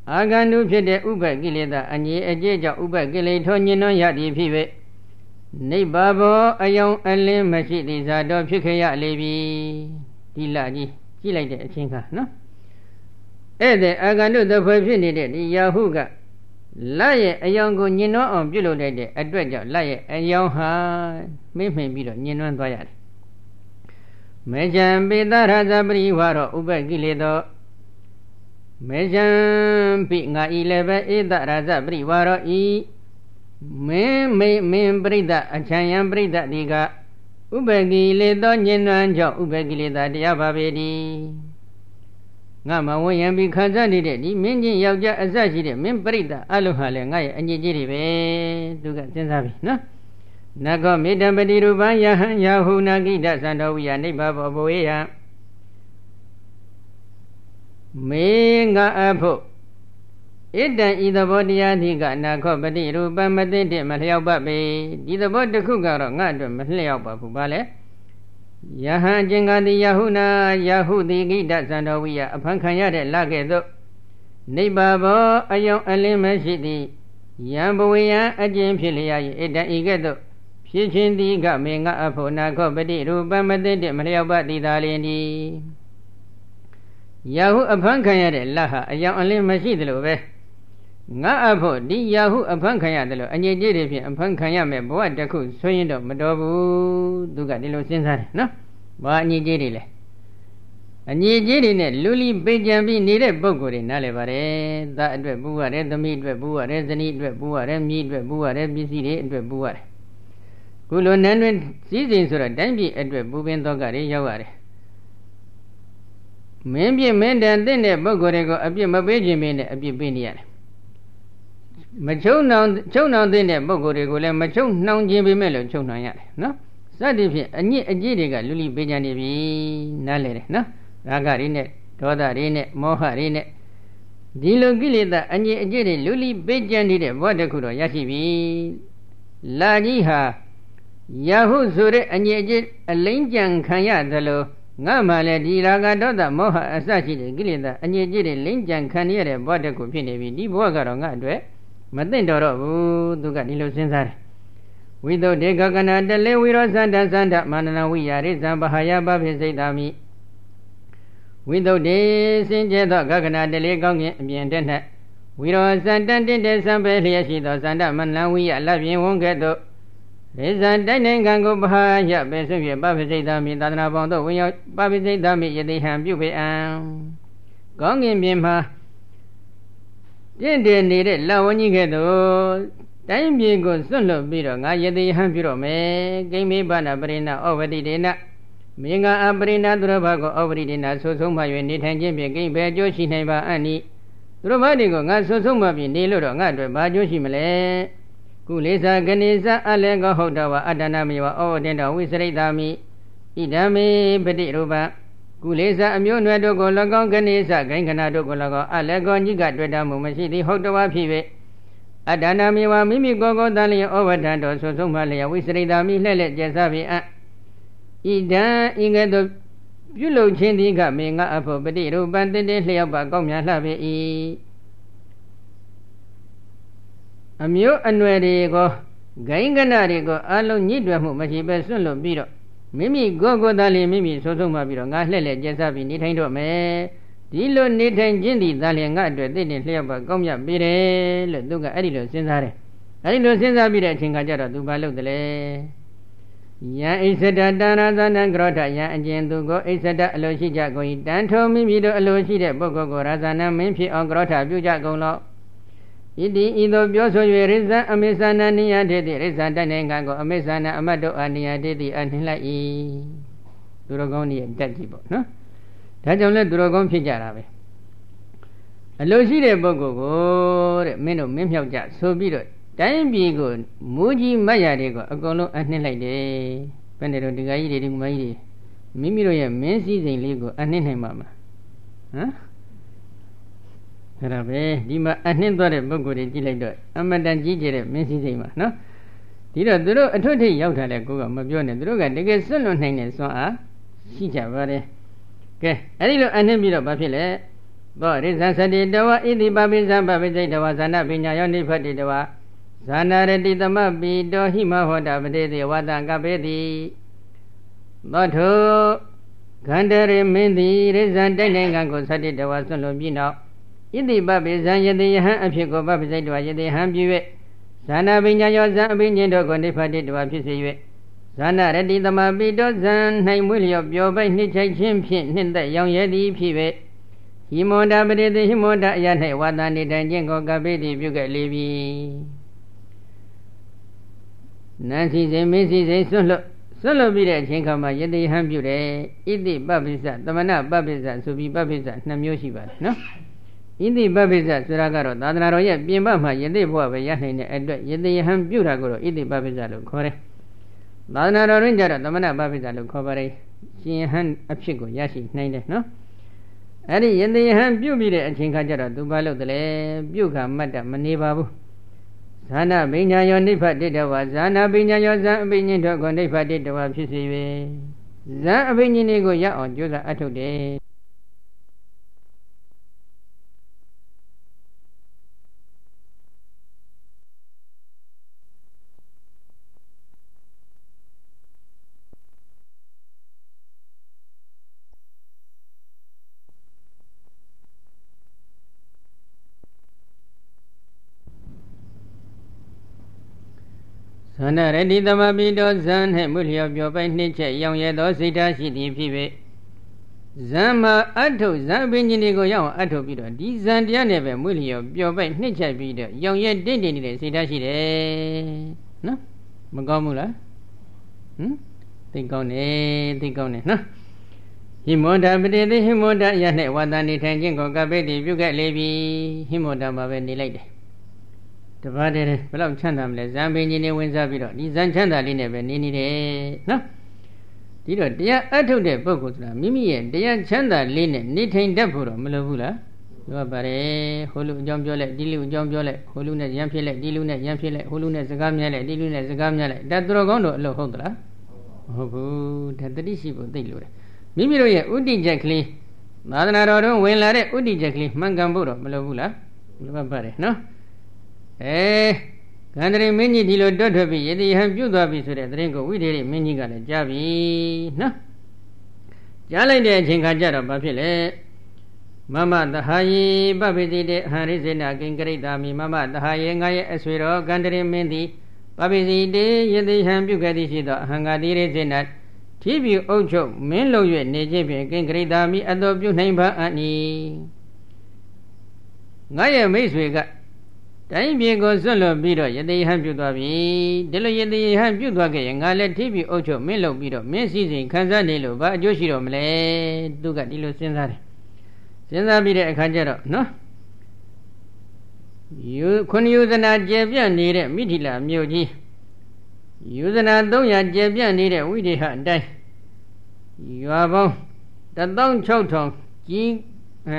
အာဂန္တုဖြစ်တဲ့ဥပ္ပကိလေသာအငြိအကျေးကြောင့်ဥပ္ပကိလေထောညင်နှောရသည်ဖြစ်၍နိဗ္ဗာဘောအယောင်အလင်းမရှိသည်ဇာတော်ဖြစ်ခရလေပြီဒီလကြီးကြည့်လိုက်တဲ့အချင်းခါနော်ဧည့်သည်အာဂန္တုသဖွယ်ဖြစ်နေတဲ့ဒီယာဟုကလရဲ့အယောင်ကိုညင်နှောအောင်ပြုလုပ်လိုက်တဲ့အတွက်ကြောင့်လရဲ့အယောင်ဟာမိမ့်မိန်ပြီးတော့ညင်နှွမ်းသွားရတယ်မေဇံပိသရဇပရိဝါရောဥပ္ပကိလေသောမေဇံပိငါဤလည်းပဲဧတရဇပရိဝါရောဤမင်းမေမင်းပရိသအချံယံပရိသတိကဥပ္ပကိလေသောညင်နှွမ်းကြောင့်ဥပ္ပကိလေသာတရားပါပေသည်ငါမဝဉ္ယံပြီးခံစားနေတဲ့ဒီမင်းချင်းယောက်ျားအစရှိတဲ့မင်းပရိသအလုံးဟာလည်းငါရဲ့အညစ်အကြေးတွေပဲသူကစဉ်းစားပြီနော်နကောမေတ္တပတိရူပံယဟံယဟုနာကိတသန္တောဝိယနိဗ္ဗာဘောဘောယမေငါအဖို့ဣတံဤသဘောတရားသည်ကနာခောပတိရူပံမသိတဲ့မလျောက်ပါပေဒီသဘောတစ်ခုကတော့ငါအတွက်မလျောက်ပါဘူးဗါလဲယဟံကျင်္ဂတိယဟုနာယဟုတိကိတသန္တောဝိယအဖန်ခံရတဲ့လကဲ့သို့နိဗ္ဗာဘောအယောင်အလင်းမရှိသည်ယံဘဝယံအကျင့်ဖြစ်လျက်ဣတံဤကဲ့သို့ဖြစ်ခြင်းသည်ကမေငါအဖို့နာခောပတိရူပံမသိတဲ့မလျောက်ပါသည်သာလျင်ဒီယဟုအဖန်ခံရတဲ့လဟာအယောင်အလင်းမရှိသလိုပဲငါအဖို့ဒီယဟုအဖန်ခံရတယ်လို့အငြိကြေးတွေဖြင့်အဖန်ခံရမယ်ဘဝတစ်ခုဆိုရင်တော့မတော်ဘူးသူကဒီလိုစဉ်းစားတယ်နော်ဘာအငြိကြေးတွေလဲအငြိကြေးတွေနဲ့လူလီပိကြံပြီးနေတဲ့ပုံကိုယ်တွေနားလည်ပါတယ်သားအတွက်ပူရတယ်သမီးအတွက်ပူရတယ်ဇနီးအတွက်ပူရတယ်မြည်အတွက်ပူရတယ်ပစ္စည်းတွေအတွက်ပူရတယ်ခုလိုနန်းတွင်စည်းစိမ်ဆိုတော့တိုင်းပြည်အတွက်ပူပင်တော့ကတွေရောက်ရတယ်မင်းပြမင်းတန်တဲ့ပုံကိုယ်တွေကိုအပြစ်မပေးခြင်းမင်းနဲ့အပြစ်ပေးနေရတယ်မချုံနှောင်ချုံနှောင်တဲ့ပုဂ္ဂိုလ်တွေကိုလည်းမချုံနှောင်ခြင်းပေမဲ့လို့ချုံနှောင်ရတယ်နော်စသည်ဖြင့်အညစ်အကြေးတွေကလူလီပေးကြနေပြီနားလဲတယ်နော်ရာဂတွေနဲ့ဒေါသတွေနဲ့မောဟတွေနဲ့ဒီလိုကိလေသာအညစ်အကြေးတွေလူလီပေးကြနေတဲ့ဘဝတစ်ခုတော့ရရှိပြီလာကြီးဟာယဟုဆိုတဲ့အညစ်အကြေးအလိမ့်ကြံခံရသလိုငါမှလည်းဒီရာဂဒေါသမောဟအစရှိတဲ့ကိလေသာအညစ်အကြေးတွေလိမ့်ကြံခံရတဲ့ဘဝတစ်ခုဖြစ်နေပြီဒီဘဝကတော့ငါအတွက်မသိတော်တော့ဘူးသူကဒီလိုစဉ်းစားတယ်ဝိသုဒ္ဓေကကနာတလေဝိရောသန္တသန္တမာနနာဝိယာရိသံဘာဟာယပပိစိတ်တာမိဝိသုဒ္ဓေစင်ကြဲသောကကနာတလေကောင်းခြင်းအပြင်တည်း၌ဝိရောသန္တတင့်တဲ့စံပဲလျက်ရှိသောသန္တမာနနာဝိယလပြင်ဝန်းကဲ့သို့ရိဇံတိုက်နိုင်ငံကိုဘာဟာယပဲဆွဖြင့်ပပိစိတ်တာမိသာသနာပေါင်းတို့ဝင်ရောက်ပပိစိတ်တာမိယတိဟံပြုပေအံကောင်းခြင်းပြင်မှာပြင့်တယ်နေတဲ့လဝကြီးကဲ့သို့တိုင်းပြည်ကိုစွန့်လွတ်ပြီးတော့ငါယတိဟံပြုတော့မယ်ကိမ္မေပနာပရိဏဩဝတိဒေနမင်္ဂအပရိဏသူရဘကိုဩဝတိဒေနဆိုဆုံးမှ၍နေထိုင်ခြင်းဖြင့်ကိမ္ဘေအကျိုးရှိနိုင်ပါအံ့ဤသူရဘတွေကိုငါဆိုဆုံးမှပြီးနေလို့တော့ငါအတွက်ဘာအကျိုးရှိမလဲကုလေသာကနေသအလည်းကောဟုတ်တော်ဝအတ္တနာမေဝဩဝတင်တော်ဝိစရိတာမိဣဒံမေပတိရူပကုလေသာအမျိုးနွယ်တို့ကို၎င်းကနေသဂိင်္ဂနာတို့ကို၎င်းအလည်းကောကြီးကတွေ့တာမှုမရှိသည်ဟုတ်တော်ဖြစ်၍အတ္တနာမေဝမိမိကိုယ်ကိုယ်တန်လျင်ဩဝတ္တတော်ဆိုဆုံးမှလျက်ဝိစရိတာမိလှဲ့လက်ကျက်စားပြီးအဣဒံဤကဲ့သို့ပြုလုပ်ခြင်းသည်ကမေငါအဖို့ပတိရူပံတည်တည်လျောက်ပါကောင်းမြတ်လှပေ၏အမျိုးအနွယ်တွေကိုဂိင်္ဂနာတွေကိုအလုံးညှိတွယ်မှုမရှိပဲစွန့်လွတ်ပြီးတော့မိမိကိုယ်ကိုယ်တန်လျင်မိမိဆိုဆုံးမှပြီးတော့ငါလှဲ့လက်ကျက်စားပြီးနေထိုင်တော့မယ်ဒီလိုနေထိုင်ခြင်းသည်တန်လျင်ငါအတွက်တည်တည်လျောက်ပါကောင်းမြတ်ပေတယ်လို့သူကအဲ့ဒီလိုစဉ်းစားတယ်အဲ့ဒီလိုစဉ်းစားပြီးတဲ့အချိန်ကကြတော့သူဘာလုပ်တယ်လဲယံဣစ္ဆဒတန္နာသနံကရောဓယံအကျဉ်သူကိုဣစ္ဆဒအလိုရှိကြကုန်၏တန်ထုံမိမိတို့အလိုရှိတဲ့ပုဂ္ဂိုလ်ကိုရာဇာနမင်းဖြစ်အောင်ကရောဓပြုကြကုန်လောဣတိဤသို့ပြောဆို၍ရိဇံအမိသနာနိယတေတိရိဇံတနေကံကိုအမိသနာအမတ်တို့အာနိယတေတိအနှင်းလိုက်၏သူတော်ကောင်းကြီးတက်ကြည့်ပေါ့နော်ဒါကြောင့်လဲသူတော်ကောင်းဖြစ်ကြတာပဲအလိုရှိတဲ့ပုဂ္ဂိုလ်ကိုတဲ့မင်းတို့မင်းမြောက်ကြဆိုပြီးတော့တိုင်းပြည်ကိုမူကြီးမတ်ရတွေကိုအကုန်လုံးအနှင်းလိုက်တယ်ဘယ်နဲ့တော့ဒီကကြီးတွေဒီမကြီးတွေမိမိတို့ရဲ့မင်းစည်းစိမ်လေးကိုအနှင်းနိုင်မှာမလားဟမ်အဲ့ဒါပဲဒီမှာအနှင်းသွားတဲ့ပုဂ္ဂိုလ်တွေကြည့်လိုက်တော့အမတန်ကြီးကျယ်တဲ့မင်းစည်းစိမ်ပါနော်ဒီတော့သူတို့အထွတ်ထိပ်ရောက်ထားတဲ့ကိုကမပြောနဲ့သူတို့ကတကယ်စွန့်လွတ်နိုင်တဲ့စွမ်းအားရှိကြပါတယ်ကဲအဲ့ဒီလိုအနှင်းပြီးတော့ဘာဖြစ်လဲသောရိဇံစတိတဝဣတိပပိဇံပပိစိတ်တဝဇာနာပညာယောနိဖတ်တိတဝဇာနာရတိသမပိတောဟိမဟောတာပတိတိဝတ္တံကပေတိသောထုခန္ဓရေမင်းသည်ရိဇံတိုက်နိုင်ငံကိုသတ္တိတဝဆွလွန်ပြီးနောက်ဣတိပပိဇံယတိယဟံအဖြစ်ကိုပပိစိတ်တဝယတိဟံပြု၍ဇာနာပညာယောဇံအပိညင်တို့ကိုနိဖတ်တိတဝဖြစ်စေ၍ဇာနာရတိသမပိတောဇံ၌မွေးလျော်ပျော်ပိုက်နှိမ့်ချိုက်ခြင်းဖြင့်နှင့်သက်ရောင်ရဲသည်ဖြစ်၍ဟိမောဒပရိသေဟိမောဒအယ၌ဝါသနေတိုင်ခြင်းကိုကပိတိပြုခဲ့လေပြီနန်းစီစဉ်မင်းစီစဉ်ဆွတ်လွတ်ဆွတ်လွတ်ပြီးတဲ့အချိန်ခါမှာယတိဟံပြုတယ်ဣတိပပိစ္ဆသမဏပပိစ္ဆဆိုပြီးပပိစ္ဆနှစ်မျိုးရှိပါတယ်နော်ဣတိပပိစ္ဆဆိုတာကတော့သာသနာတော်ရဲ့ပြင်ပမှာယတိဘဝပဲရနိုင်တဲ့အတွက်ယတိဟံပြုတာကိုတော့ဣတိပပိစ္ဆလို့ခေါ်တယ်သာသနာတော်ရင်းကြတော့သမဏပပိစ္ဆလို့ခေါ်ပါတယ်ရှင်ဟံအဖြစ်ကိုရရှိနိုင်တယ်နော်အဲ့ဒီယတိဟံပြုပြီးတဲ့အချိန်ခါကျတော့သူဘာလို့တလဲပြုခါမတ်တမနေပါဘူးဇာနာပညာယောနိဗ္ဗတိတဝဇာနာပညာယောဇံအပိညင်တို့ကိုနိဗ္ဗတိတဝဖြစ်စေ၍ဇံအပိညင်တွေကိုရအောင်ကြိုးစားအထုတ်တယ်ဇာနာရတိသမပိတောဇံ၌မွေလျော်ပျော်ပိုက်နှိမ့်ချက်ရောင်ရဲသောစိတ်ဓာတ်ရှိသည်ဖြစ်၍ဇံမှာအထုတ်ဇံအပင်ကြီးတွေကိုရောက်အောင်အထုတ်ပြီးတော့ဒီဇံတရားနဲ့ပဲမွေလျော်ပျော်ပိုက်နှိမ့်ချက်ပြီးတော့ရောင်ရဲတင့်တင့်နေတဲ့စိတ်ဓာတ်ရှိတယ်နော်မကောင်းဘူးလားဟမ်သိကောင်းတယ်သိကောင်းတယ်နော်ဟိမောဒပတိတိဟိမောဒရ၌ဝါသနေထိုင်ခြင်းကိုကပိတိပြုခဲ့လေပြီဟိမောဒမှာပဲနေလိုက်တယ်တပါးတည်းဘယ်လောက်ချမ်းသာမလဲဇံပင်ကြီးနေဝင်စားပြီးတော့ဒီဇံချမ်းသာလေးနဲ့ပဲနေနေတယ်နော်ဒီတော့တရားအထုတ်တဲ့ပုဂ္ဂိုလ်ဆိုတာမိမိရဲ့တရားချမ်းသာလေးနဲ့နေထိုင်တတ်ဖို့တော့မလိုဘူးလားပြောပါတယ်ဟိုလူအကြောင်းပြောလိုက်ဒီလူအကြောင်းပြောလိုက်ဟိုလူနဲ့ရံဖြစ်လိုက်ဒီလူနဲ့ရံဖြစ်လိုက်ဟိုလူနဲ့စကားများလိုက်ဒီလူနဲ့စကားများလိုက်ဒါသူတော်ကောင်းတို့အလုပ်ဟုတ်သလားမဟုတ်ဘူးဒါတတိရှိဖို့သိလို့တယ်မိမိတို့ရဲ့ဥဒိချက်ကလေးသာသနာတော်တွင်ဝင်လာတဲ့ဥဒိချက်ကလေးမှန်ကန်ဖို့တော့မလိုဘူးလားလိုပါတယ်နော်အဲကန္တရိမင်းကြီးဒီလိုတွတ်ထွက်ပြီးယတိဟံပြုတ်သွားပြီဆိုတဲ့သတင်းကိုဝိသေရိမင်းကြီးကလည်းကြားပြီနော်ကြားလိုက်တဲ့အချိန်ခါကျတော့ဘာဖြစ်လဲမမသဟာယေပပိတိတေအဟရိစေနာကိင်္ဂရိတာမိမမသဟာယေငါရဲ့အဆွေတော်ကန္တရိမင်းသည်ပပိတိတေယတိဟံပြုခဲ့သည်ရှိသောအဟံဂတိရိစေနာထိပြီအုပ်ချုပ်မင်းလုံ၍နေခြင်းဖြင့်ကိင်္ဂရိတာမိအတော်ပြုနိုင်ပါအနိငါရဲ့မိတ်ဆွေကတိုင်းပြည်ကိုဆွတ်လွတ်ပြီးတော့ယတိဟံပြုတ်သွားပြီဒီလိုယတိဟံပြုတ်သွားခဲ့ရင်ငါလည်းထိပြီးအုပ်ချုပ်မင်းလုပ်ပြီးတော့မင်းစည်းစိမ်ခံစားနေလို့ဘာအကျိုးရှိတော့မလဲသူကဒီလိုစဉ်းစားတယ်စဉ်းစားပြီးတဲ့အခါကျတော့နော်ယူခုနှစ်ယူဇနာကျေပြန့်နေတဲ့မိထီလာမြို့ကြီးယူဇနာသုံးရာကျေပြန့်နေတဲ့ဝိဒေဟအတိုင်းရွာပေါင်းတသောင်း၆ထောင်ကြီးအဲ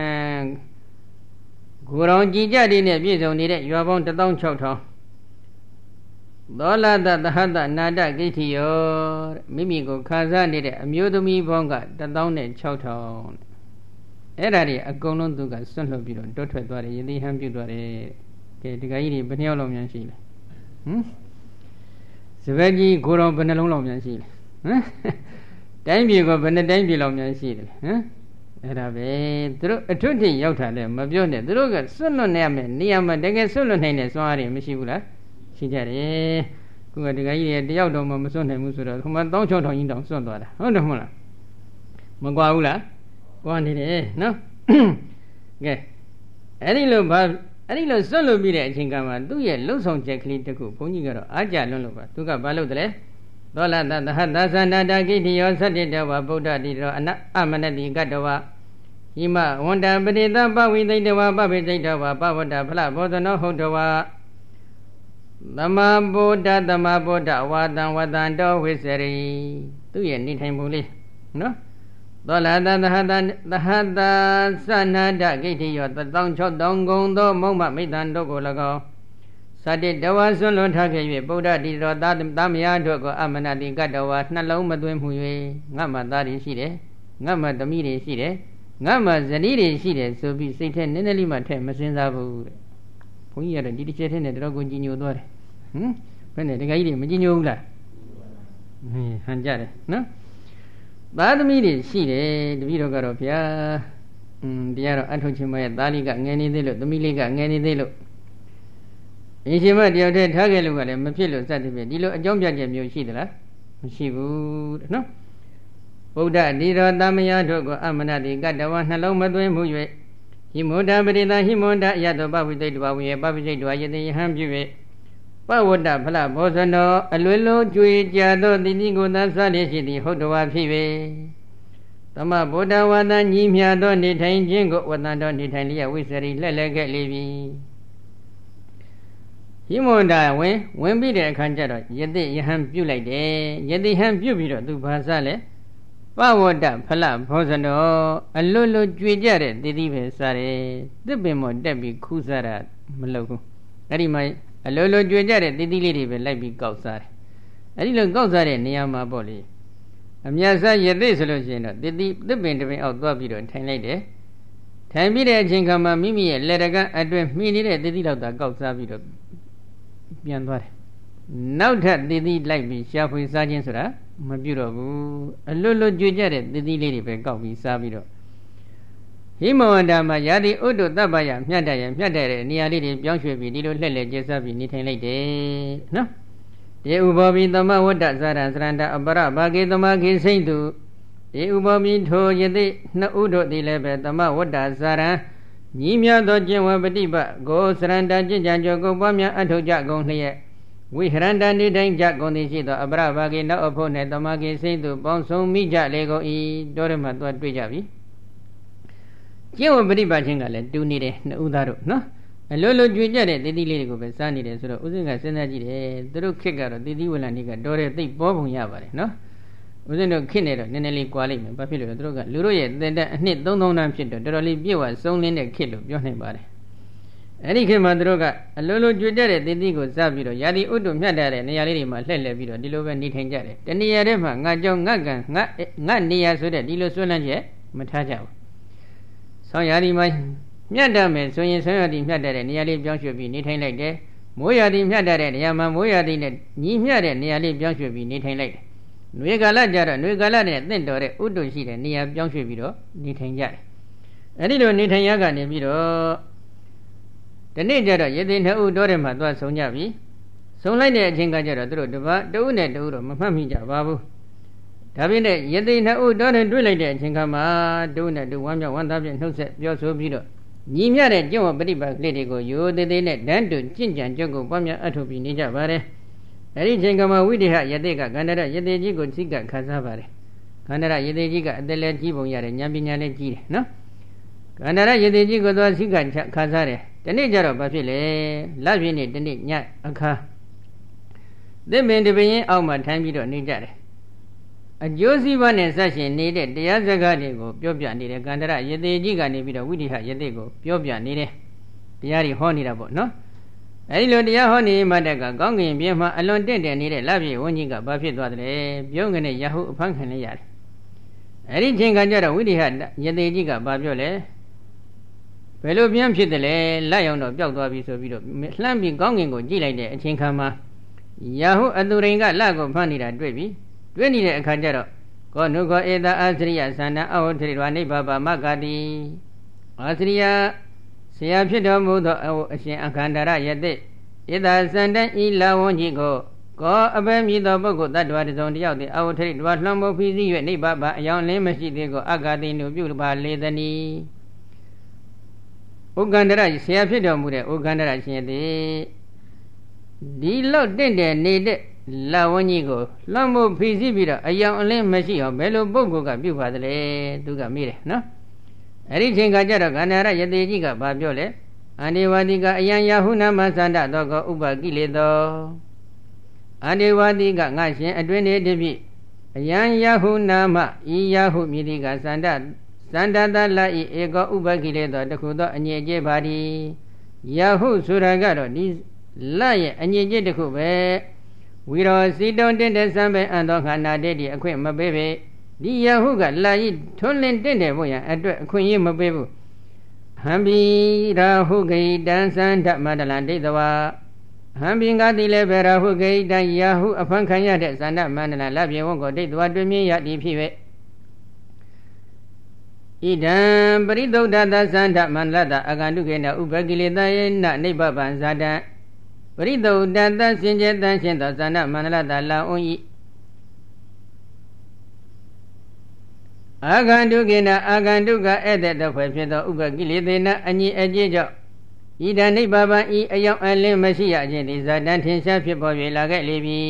ကိုယ်တော်ကြည်ကြတဲ့နဲ့ပြည့်စုံနေတဲ့ရွာပေါင်းတသောင်း၆ထောင်သောလတသဟတနာတကိဋ္ဌိယောမိမိကိုခံစားနေတဲ့အမျိုးသမီးပေါင်းကတသောင်းနဲ့၆ထောင်အဲ့ဒါတွေအကုန်လုံးသူကဆွတ်လွတ်ပြီးတော့တွတ်ထွက်သွားတယ်ယတိဟံပြုတ်သွားတယ်ကဲဒီကကြီးတွေဘယ်နှယောက်လောက်များရှိလဲဟမ်စပက်ကြီးကိုယ်တော်ဘယ်နှလုံးလောက်များရှိလဲဟမ်တိုင်းပြည်ကဘယ်နှတိုင်းပြည်လောက်များရှိတယ်ဟမ်အဲ့ဒါပဲသူတို့အထွတ်ထိပ်ရောက်တာလဲမပြောနဲ့သူတို့ကဆွတ်လွတ်နေရမယ်နေရာမှာတကယ်ဆွတ်လွတ်နိုင်တဲ့စွမ်းအားတွေမရှိဘူးလားရှိကြတယ်ခုကဒီကကြီးတွေတယောက်တော့မဆွတ်နိုင်ဘူးဆိုတော့ဟိုမှာတောင်းချောင်းထောင်ကြီးတောင်ဆွတ်သွားတာဟုတ်တယ်မဟုတ်လားမကွာဘူးလားကွာနေတယ်နော်ကဲအဲ့ဒီလိုဘာအဲ့ဒီလိုဆွတ်လွတ်ပြီးတဲ့အချိန်ကမှသူ့ရဲ့လှုပ်ဆောင်ချက်ကလေးတစ်ခုဘုန်းကြီးကတော့အားကြလွန်းလို့ပါသူကဘာလုပ်တယ်လဲသောလတသဟတသန္တာတကိဋ္ဌိယောသတ္တတဝဗုဒ္ဓတိရောအနအမနတိကတဝဟိမဝန္တပတိတပဝိသိတဝပပိစိတဝပဝတ္တဖလဘောဓနောဟုတ်တဝသမဗုဒ္ဓသမဗုဒ္ဓဝါတံဝတံတောဝိစရိသူ့ရဲ့နေထိုင်ပုံလေးနော်သောလတသဟတသဟတသနာတကိဋ္ဌိယောတသောင်း၆တောင်းကုန်သောမုံမမိတ္တံတို့ကို၎င်းသတ္တတဝါဆွလွန်ထားခဲ့၍ဗုဒ္ဓတိရောသာသမယတို့ကိုအမနတိကတဝါနှလုံးမသွင်းမှု၍ငါမှသားတွေရှိတယ်ငါမှသမီးတွေရှိတယ်ငါမှဇနီးတွေရှိတယ်ဆိုပြီးစိတ်ထဲနည်းနည်းလေးမှထည့်မစင်စားဘူးတဲ့ဘုန်းကြီးကတော့ဒီတစ်ချက်ထဲနဲ့တော်ကိုကြီးညိုသွားတယ်ဟမ်ဘယ်နဲ့တခါကြီးတွေမကြီးညိုဘူးလားဟင်းဟန်ကြတယ်နော်သားသမီးတွေရှိတယ်တပည့်တော်ကတော့ဗျာอืมတရားတော့အထုတ်ချင်းမရဲ့သားလေးကငယ်နေသေးလို့သမီးလေးကငယ်နေသေးလို့အင်းရှင်မတယောက်တည်းထားခဲ့လို့ကလည်းမဖြစ်လို့စသဖြင့်ဒီလိုအကြောင်းပြချက်မျိုးရှိသလားမရှိဘူးတဲ့နော်ဗုဒ္ဓဒီတော်သမယတို့ကိုအမနတိကတဝနှလုံးမသွင်းမှု၍ဟိမုဒ္ဒပရိသဟိမုဒ္ဒယတောပဝိသိတဝဝေပပိစိတ်တဝယတိယဟံပြု၍ပဝတ္တဖလဘောဇနောအလွယ်လုံးကြွေကြသောတိတိကိုသာစလျက်ရှိသည်ဟုတ်တော်ဖြစ်၍သမဗုဒ္ဓဝါဒညီမြသောနေထိုင်ခြင်းကိုဝတ္တတော်နေထိုင်လျက်ဝိစရိလှက်လက်ခဲ့လေပြီဟိမုဒ္ဒဝင်ဝင်ပြီးတဲ့အခါကျတော့ယတိယဟံပြုလိုက်တယ်ယတိဟံပြုပြီးတော့သူဘာစလဲပဝတ္တဖလဘောဇနောအလွတ်လွတ်ကြွေကြတဲ့တည်တည်ပဲစားတယ်သစ်ပင်မောတက်ပြီးခူးစားတာမလုပ်ဘူးအဲ့ဒီမှာအလွတ်လွတ်ကြွေကြတဲ့တည်တည်လေးတွေပဲလိုက်ပြီးကောက်စားတယ်အဲ့ဒီလိုကောက်စားတဲ့နေရာမှာပေါ့လေအမြတ်စားရသေးဆိုလို့ရှိရင်တော့တည်တည်သစ်ပင်တစ်ပင်အောက်သွားပြီးတော့ထိုင်လိုက်တယ်ထိုင်ပြီးတဲ့အချိန်ခါမှာမိမိရဲ့လက်တကအတွင်းမှီနေတဲ့တည်တည်လောက်သာကောက်စားပြီးတော့ပြန်သွားတယ်နောက်ထပ်တည်တည်လိုက်ပြီးရှာဖွေစားခြင်းဆိုတာမပြုတော့ဘူးအလွတ်လွတ်ကြွကြတဲ့တည်တည်လေးတွေပဲကောက်ပြီးစားပြီးတော့ဟိမဝန္တာမှာယာတိဥဒ္ဒတပ္ပယမြတ်တရမြတ်တဲ့နေရာလေးတွေပြောင်းရွှေ့ပြီးဒီလိုလှည့်လည်ကျစားပြီးနေထိုင်လိုက်တယ်နော်ဒီဥပောပိသမဝတ္တဇာရံစရန္တအပရဘာဂေသမခေစိတ်တုဒီဥပောပိထိုယတိနှစ်ဥတို့သည်လည်းပဲသမဝတ္တဇာရံညီမြသောကျင့်ဝပฏิပတ်ကိုစရန္တကျင့်ကြံကြောကိုပွားများအထောက်ကြကုန်လျက်ဝိဟရန္တနေတိုင်းကြကုန်သည်ရှိသောအပရဘာဂေနောက်အဖို့နဲ့သမခေစိတ်တုပေါင်းဆုံးမိကြလေကုန်၏တောရမသွားတွေ့ကြပြီကျင့်ဝပฏิပတ်ခြင်းကလည်းတူနေတယ်နှစ်ဦးသားတို့နော်အလိုလိုကြွေကြတဲ့တည်တည်လေးတွေကိုပဲစားနေတယ်ဆိုတော့ဥစဉ်ကစဉ်းစားကြည့်တယ်သူတို့ခစ်ကတော့တည်တည်ဝလန်ဒီကတော့တဲ့သိပေါ်ပုံရပါတယ်နော်ဥစဉ်တို့ခစ်နေတော့နည်းနည်းလေးကွာလိုက်မယ်ဘာဖြစ်လို့လဲသူတို့ကလူတို့ရဲ့တင်တဲ့အနှစ်သုံးသုံးတန်းဖြစ်တော့တော်တော်လေးပြည့်ဝဆုံးလင်းတဲ့ခစ်လို့ပြောနိုင်ပါတယ်အဲ့ဒီခေတ်မှာသူတို့ကအလိုလိုကြွေကြတဲ့တည်တည်ကိုစားပြီးတော့ယာတိဥတ္တမြတ်တဲ့နေရာလေးတွေမှာလှည့်လည်ပြီးတော့ဒီလိုပဲနေထိုင်ကြတယ်တနေရာထဲမှာငါကြောင့်ငါကံငါငါနေရာဆိုတဲ့ဒီလိုဆွလန်းချက်မထားကြဘူးဆောင်းယာတိမှာမြတ်တမယ်ဆိုရင်ဆောင်းယာတိမြတ်တဲ့နေရာလေးပြောင်းရွှေ့ပြီးနေထိုင်လိုက်တယ်မိုးယာတိမြတ်တဲ့နေရာမှာမိုးယာတိနဲ့ညီမြတဲ့နေရာလေးပြောင်းရွှေ့ပြီးနေထိုင်လိုက်တယ်နွေကာလကြတော့နွေကာလနဲ့တင့်တော်တဲ့ဥတ္တရှိတဲ့နေရာပြောင်းရွှေ့ပြီးတော့နေထိုင်ကြတယ်အဲ့ဒီလိုနေထိုင်ရကနေပြီးတော့ဒီနေ့ကျတော့ယသိနှစ်ဦးတော်ထဲမှာသွားဆုံးကြပြီဆုံးလိုက်တဲ့အချိန်ကကျတော့သူတို့တပတ်တဦးနဲ့တဦးတော့မမှတ်မိကြပါဘူးဒါပြင်နဲ့ယသိနှစ်ဦးတော်ထဲတွေ့လိုက်တဲ့အချိန်ကမှတဦးနဲ့တဦးဝမ်းမြောက်ဝမ်းသာဖြင့်နှုတ်ဆက်ပြောဆိုပြီးတော့ညီမြတဲ့ကျင့်ဝတ်ပฏิပတ်လေးတွေကိုရိုးသေးသေးနဲ့တန်းတူကျင့်ကြံကြုတ်ကိုပွားများအထောက်ပြီးနေကြပါတယ်အဲဒီအချိန်ကမှဝိတိဟယသိကကန္တရယသိကြီးကိုသိကခန်းစားပါတယ်ကန္တရယသိကြီးကအသက်လည်းကြီးပုံရတယ်ဉာဏ်ပညာလည်းကြီးတယ်နော်ကန္တရယသိကြီးကိုသွားသိကခန်းစားတယ်ဒီနေ့ကျတော့ဘာဖြစ်လဲလက်ပြင်းနေဒီနေ့ညအခါသစ်ပင်တပင်ရင်အောက်မှာထိုင်ပြီးတော့နေကြတယ်အကျိုးစီးပွားနဲ့ဆက်ရှင်နေတဲ့တရားစကားတွေကိုပြောပြနေတဲ့ကန္တရယသိကြီးကနေပြီးတော့ဝိတိဟယသိကိုပြောပြနေတယ်တရားတွေဟောနေတာပေါ့နော်အဲဒီလိုတရားဟောနေမှတက်ကကောင်းကင်ပြင်းမှာအလွန်တင့်တယ်နေတဲ့လက်ပြည့်ဝန်းကြီးကဘာဖြစ်သွားတယ်ပြုံးကနေရဟုအဖမ်းခံလိုက်ရတယ်အဲဒီချိန်ကကြတော့ဝိတိဟယသိကြီးကဘာပြောလဲဘယ်လိုပြန်ဖြစ်တယ်လဲလက်ရောက်တော့ပျောက်သွားပြီဆိုပြီးတော့လှမ်းပြီးကောင်းကင်ကိုကြည့်လိုက်တဲ့အချိန်ခါမှာရဟုအသူရိန်ကလက်ကိုဖမ်းနေတာတွေ့ပြီတွေ့နေတဲ့အခါကျတော့ကောနုခောဧတာအာသရိယသန္တအဝထရိရဝနိဗ္ဗာမဂ္ဂတိအာသရိယဆရာဖြစ်တော်မူသောအရှင်အခန္ဓာရယတိဧတာသန္တဤလာဝန်းကြီးကိုကောအဘဲမြည်သောပုဂ္ဂိုလ်တ attva တစုံတယောက်သည်အဝထရိတဝလွှမ်းမိုးဖိစီး၍နိဗ္ဗာန်အယောင်လင်းမရှိသေးကိုအဂတိနုပြုပါလေသနီဥက္ကန္တရဆရာဖြစ်တော်မူတဲ့ဥက္ကန္တရရှင်သည်ဒီလောက်တင့်တယ်နေတဲ့လာဝန်းကြီးကိုလွှမ်းမိုးဖိစီးပြီးတော့အယောင်အလင်းမရှိအောင်ဘယ်လိုပုဂ္ဂိုလ်ကပြုပါသလဲသူကမေးတယ်နော်အဲ့ဒီချိန်ကကြတော့ကန္နာရယတိကြီးကဘာပြောလဲအန္တေဝတိကအယံယဟုနာမသန္တသောကောဥပကိလေသောအန္တေဝတိကငါရှင်အတွင်းနေတပြီအယံယဟုနာမဤယဟုမြည်တိကသန္တသန္တတလဤဧကောဥပကိလေသောတခုသောအငြိကျေပါသည်ယဟုဆိုတာကတော့ဒီလရဲ့အငြိကျေတခုပဲဝီရောစီတုံတင်တဲ့စံပဲအံသောခန္ဓာတည်းဒီအခွင့်မပေးပေဒီယဟုကလာဤထွန်းလင်းတင့်တယ်ဖို့ရန်အတွက်အခွင့်အရေးမပေးဘူးဟံဘီရာဟုဂိတံသန္ဓမန္တလံဒိဋ္ဌဝါဟံဘီငါတိလည်းပဲရာဟုဂိတံယဟုအဖန်ခံရတဲ့သန္ဓမန္တလံလပြေဝံကိုဒိဋ္ဌဝါတွင်မြင်ရသည်ဖြစ်၍ဣဒံပရိသုဒ္ဓသသန္ဓမန္တလတအကန္တုကေနဥပကိလေသာယေနနိဗ္ဗဗံဇာတံပရိသုဒ္ဓသစင်ကြတန်ရှင်းသောသန္ဓမန္တလတလာဥဤအာဂန္တုကေနအာဂန္တုကဧည့်တဲ့တဖွဲ့ဖြစ်သောဥပကိလေသေနအညီအကျေကြောင့်ဣဒံနိဗ္ဗဗံဤအယောင်အလင်းမရှိရခြင်းသည်ဇာတံထင်ရှားဖြစ်ပေါ်၍လာခဲ့လေပြီ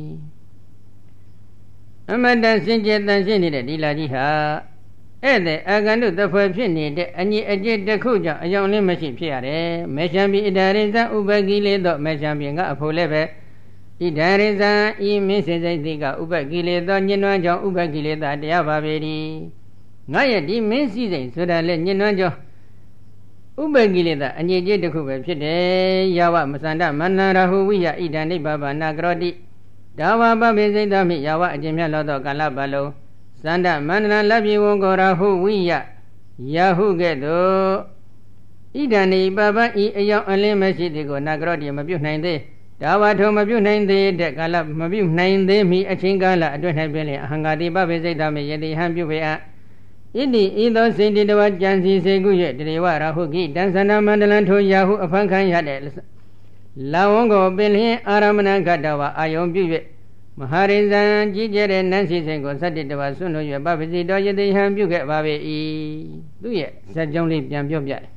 အမတန်စင်ကြတန်ရှင်းနေတဲ့ဒီလာကြီးဟာဧည့်တဲ့အာဂန္တုတဖွဲ့ဖြစ်နေတဲ့အညီအကျေတစ်ခုကြောင့်အယောင်လင်းမရှိဖြစ်ရတယ်မေရှံပိဣဒရိဇံဥပကိလေသောမေရှံပိငါအဖို့လည်းပဲဣဒရိဇံဤမင်းစေစိတ်တိကဥပကိလေသောညှဉ်းနှွမ်းကြောင့်ဥပကိလေသာတရားပါပေ၏ငါရဲ့ဒီမင်းစည်းစိမ်ဆိုတာလေညှဉ်းနှွမ်းကြောင့်ဥပကိလေသာအငြိကျေတစ်ခုပဲဖြစ်တယ်ယဝမစန္ဒမန္နရဟုဝိယဣဒံနိဗ္ဗဗနာကရောတိဒါဝပပိစိတ်သမိယဝအကျဉ်းမြတ်လောသောကာလပတ်လုံးစန္ဒမန္နလလပြေဝံကိုရဟုဝိယယဟုကဲ့သို့ဣဒံနိဗ္ဗဗဤအယောင်အလင်းမရှိသည်ကိုနာကရောတိမပြုတ်နိုင်သေးဒါဝထုံမပြုတ်နိုင်သေးတဲ့ကာလမပြုတ်နိုင်သေးမီအချင်းကာလအတွင်း၌ပြင်လေအဟံဃာတိပပိစိတ်သမိယတိဟံပြုပေအဣတိဤသောစိတ်တဝကြံစီစေကု၍တရေဝရာဟုကိတံသန္ဓမန္တလံထိုရာဟုအဖန်ခံရတဲ့လာဝံကိုပင်လျင်အာရမဏဂတဝအာယုံပြု၍မဟာရိဇံကြီးကျယ်တဲ့နန်းစီစိန်ကိုသတ္တိတဝဆွလို့၍ပပစီတော်ယတိဟံပြုခဲ့ပါပေ၏သူရဲ့ဇာတ်ကြောင်းလေးပြန်ပြောပြတယ်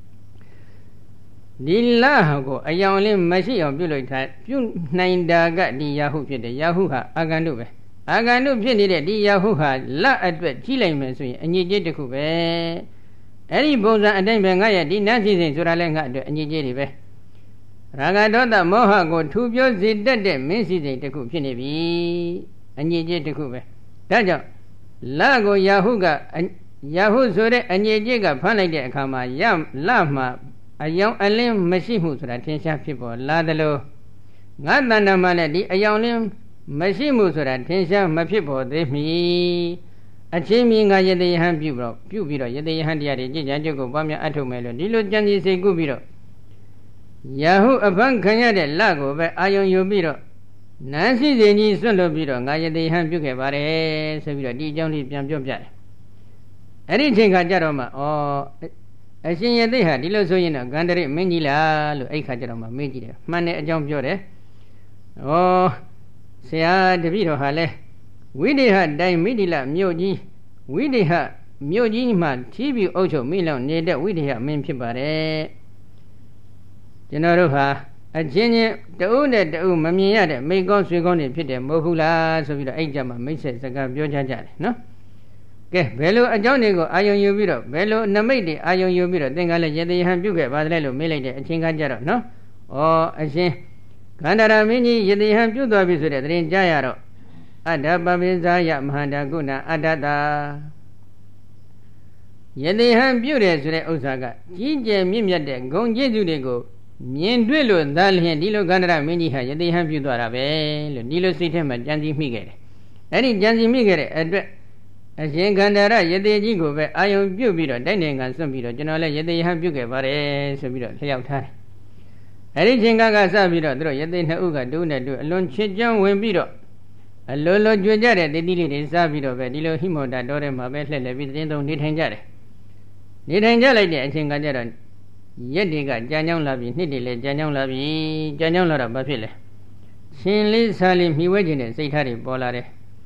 ဒီလာကိုအယောင်လေးမရှိအောင်ပြုလုပ်ထားပြုနိုင်တာကဒီယာဟုဖြစ်တယ်ယာဟုဟာအာဂန္တုပဲအာဂန္တုဖြစ်နေတဲ့ဒီယာဟုဟာလက်အတွက်ကြီးလိုက်မယ်ဆိုရင်အညစ်အကြေးတစ်ခုပဲအဲ့ဒီပုံစံအတိုင်းပဲငါရဲ့ဒီနတ်စီစဉ်ဆိုတာလည်းငါအတွက်အညစ်အကြေးတွေပဲရာဂဒေါသမောဟကိုထူပြောစေတတ်တဲ့မင်းစီစဉ်တစ်ခုဖြစ်နေပြီအညစ်အကြေးတစ်ခုပဲဒါကြောင့်လက်ကိုယာဟုကယာဟုဆိုတဲ့အညစ်အကြေးကဖမ်းလိုက်တဲ့အခါမှာရလက်မှာအယောင်အလင်းမရှိမှုဆိုတာထင်ရှားဖြစ်ပေါ်လာတယ်လို့ငါတဏ္ဍာမှာလည်းဒီအယောင်လင်းမရှိမှုဆိုတာထင်ရှားမဖြစ်ပေါ်သေးမီအချင်းမြင်ငါယတိယဟံပြုတော့ပြုပြီးတော့ယတိယဟံတရားတွေကြည်ကြံကြုတ်ကိုပွားများအထုတ်မယ်လို့ဒီလိုကြံစည်စိတ်ကုပြီးတော့ယာဟုအဖန်ခံရတဲ့လက်ကိုပဲအာယုံယူပြီးတော့နန်းစီစဉ်ကြီးဆွတ်လွတ်ပြီးတော့ငါယတိယဟံပြုခဲ့ပါတယ်ဆိုပြီးတော့ဒီအကြောင်းလေးပြန်ပြောပြတယ်အဲ့ဒီချိန်ခါကျတော့မှဩအရှင်ယသိဟာဒီလိုဆိုရင်တော့ဂန္ဓရိမင်းကြီးလားလို့အဲ့ခါကျတော့မှမင်းကြီးတယ်မှန်တဲ့အကြောင်းပြောတယ်ဩဆရာတပည့်တော်ဟာလဲဝိဒေဟတိုင်မိတိလမြို့ကြီးဝိဒေဟမြို့ကြီးမှာထီးပြီးအုပ်ချုပ်မိလောက်နေတဲ့ဝိဒေဟမင်းဖြစ်ပါတယ်ကျွန်တော်တို့ဟာအချင်းချင်းတဦးနဲ့တဦးမမြင်ရတဲ့မိကောင်းဆွေကောင်းတွေဖြစ်တယ်မဟုတ်ဘူးလားဆိုပြီးတော့အဲ့ကြမှာမိတ်ဆက်စကားပြောကြကြတယ်နော်ကဲဘယ်လိုအကြောင်းတွေကိုအာယုံယူပြီးတော့ဘယ်လိုနမိတ်တွေအာယုံယူပြီးတော့သင်္ကလည်းယတိယဟံပြုခဲ့ပါတယ်လို့မေးလိုက်တဲ့အချင်းကကြတော့နော်ဩအရှင်ခန္ဓာရမင်းကြီးယတိဟံပြုသွားပြီဆိုတဲ့တရင်ကြားရတော့အတ္တပပိဇာယမဟာန္တာကုဏအတ္တတာယတိဟံပြုတယ်ဆိုတဲ့ဥစ္စာကကြီးကျယ်မြင့်မြတ်တဲ့ဂုဏ်ကျေးဇူးတွေကိုမြင်တွေ့လို့သာလျှင်ဒီလိုခန္ဓာရမင်းကြီးဟာယတိဟံပြုသွားတာပဲလို့ဒီလိုစိတ်ထဲမှာကြံစည်မိခဲ့တယ်အဲ့ဒီကြံစည်မိခဲ့တဲ့အတွက်အရှင်ခန္ဓာရယတိကြီးကိုပဲအာယုံပြုတ်ပြီးတော့တိုက်နိုင်ငံဆွတ်ပြီးတော့ကျွန်တော်လည်းယတိဟံပြုတ်ခဲ့ပါတယ်ဆိုပြီးတော့လျှောက်ထားတယ်အဲ့ဒီချိန်ကကစပြီးတော့သူတို့ယတိနှစ်ဦးကတူးနဲ့တူအလွန်ချစ်ကြောင်းဝင်ပြီးတော့အလိုလိုကြွကြတဲ့တိတိလေးတွေစားပြီးတော့ပဲဒီလိုဟိမောတာတော်ထဲမှာပဲလှည့်လည်ပြီးတင်းသုံးနေထိုင်ကြတယ်နေထိုင်ကြလိုက်တဲ့အချိန်ကကျတော့ရက်တွေကကြာညောင်းလာပြီးနှစ်တွေလည်းကြာညောင်းလာပြီးကြာညောင်းလာတော့ဘာဖြစ်လဲရှင်လေးစားလေးမြှဝဲခြင်းနဲ့စိတ်ထားတွေပေါ်လာတယ်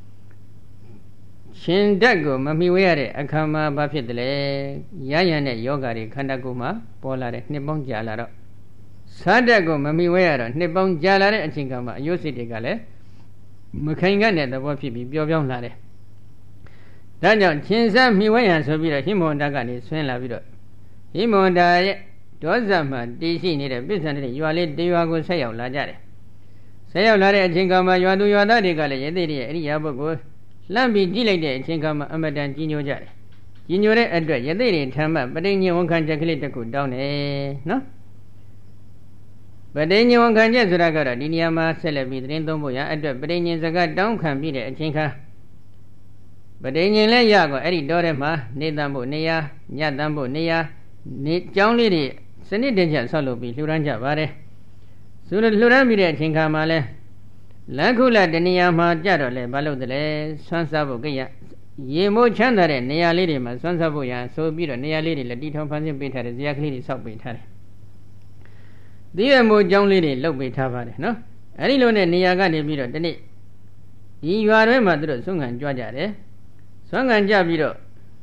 ရှင်ဓာတ်ကိုမမြှဝဲရတဲ့အခါမှာဘာဖြစ်တယ်လဲရရတဲ့ယောဂါတွေခန္ဓာကိုယ်မှာပေါ်လာတယ်နှစ်ပေါင်းကြာလာတော့စားဓာတ်ကိုမမြှဝဲရတော့နှစ်ပေါင်းကြာလာတဲ့အချိန်ကမှအယုစိတ်တွေကလည်းမခိုင်ကတဲ့သဘောဖြစ်ပြီးပျော်ပြောင်းလာတယ်ဒါကြောင့်ရှင်စားမြှဝဲရဆိုပြီးတော့ဟိမောတကနေဆွင်းလာပြီးတော့ဟိမောတရဲ့ဒေါသမှတည်ရှိနေတဲ့ပြစ္ဆန္တိရွာလေးတရွာကိုဆက်ရောက်လာကြတယ်ဆက်ရောက်လာတဲ့အချိန်ကမှရွာသူရွာသားတွေကလည်းယသိတဲ့အဲ့ဒီရာဘုတ်ကိုလှမ်းပြီးကြည့်လိုက်တဲ့အချိန်ကမှအမတန်ကြီးညိုကြတယ်ကြီးညိုတဲ့အတွက်ယသိတွေထမ်းမှပဋိညာဉ်ဝန်ခံချက်ကလေးတစ်ခုတောင်းတယ်နော်ပဋိညာဉ်ဝန်ခံချက်ဆိုတာကတော့ဒီနေရာမှာဆက်လက်ပြီးသတင်းသုံးဖို့ရအတွက်ပဋိညာဉ်စကားတောင်းခံပြီးတဲ့အချိန်ခါပဋိညာဉ်လည်းရကောအဲ့ဒီတော့ထဲမှာနေတန်ဖို့နေရာညတန်ဖို့နေရာနေကျောင်းလေးတွေစနစ်တကျဆောက်လုပ်ပြီးလှူဒန်းကြပါတယ်ဆိုတော့လှူဒန်းပြီးတဲ့အချိန်ခါမှာလဲလက္ခုလတနေရာမှာကြတော့လဲမလုပ်တယ်လဲဆွမ်းစားဖို့ကိရရေမိုးချမ်းသာတဲ့နေရာလေးတွေမှာဆွမ်းစားဖို့ရဆိုပြီးတော့နေရာလေးတွေလည်းတီထောင်ဖန်ဆင်းပေးထားတယ်ဇရာကလေးတွေဆောက်ပေးထားတယ်ဒီရမိုးကျောင်းလေးတွေလုပ်ပေးထားပါတယ်နော်အဲ့ဒီလိုနဲ့နေရာကနေပြီးတော့ဒီနေ့ဒီရွာထဲမှာသူတို့ဆွမ်းခံကြွကြတယ်ဆွမ်းခံကြပြီးတော့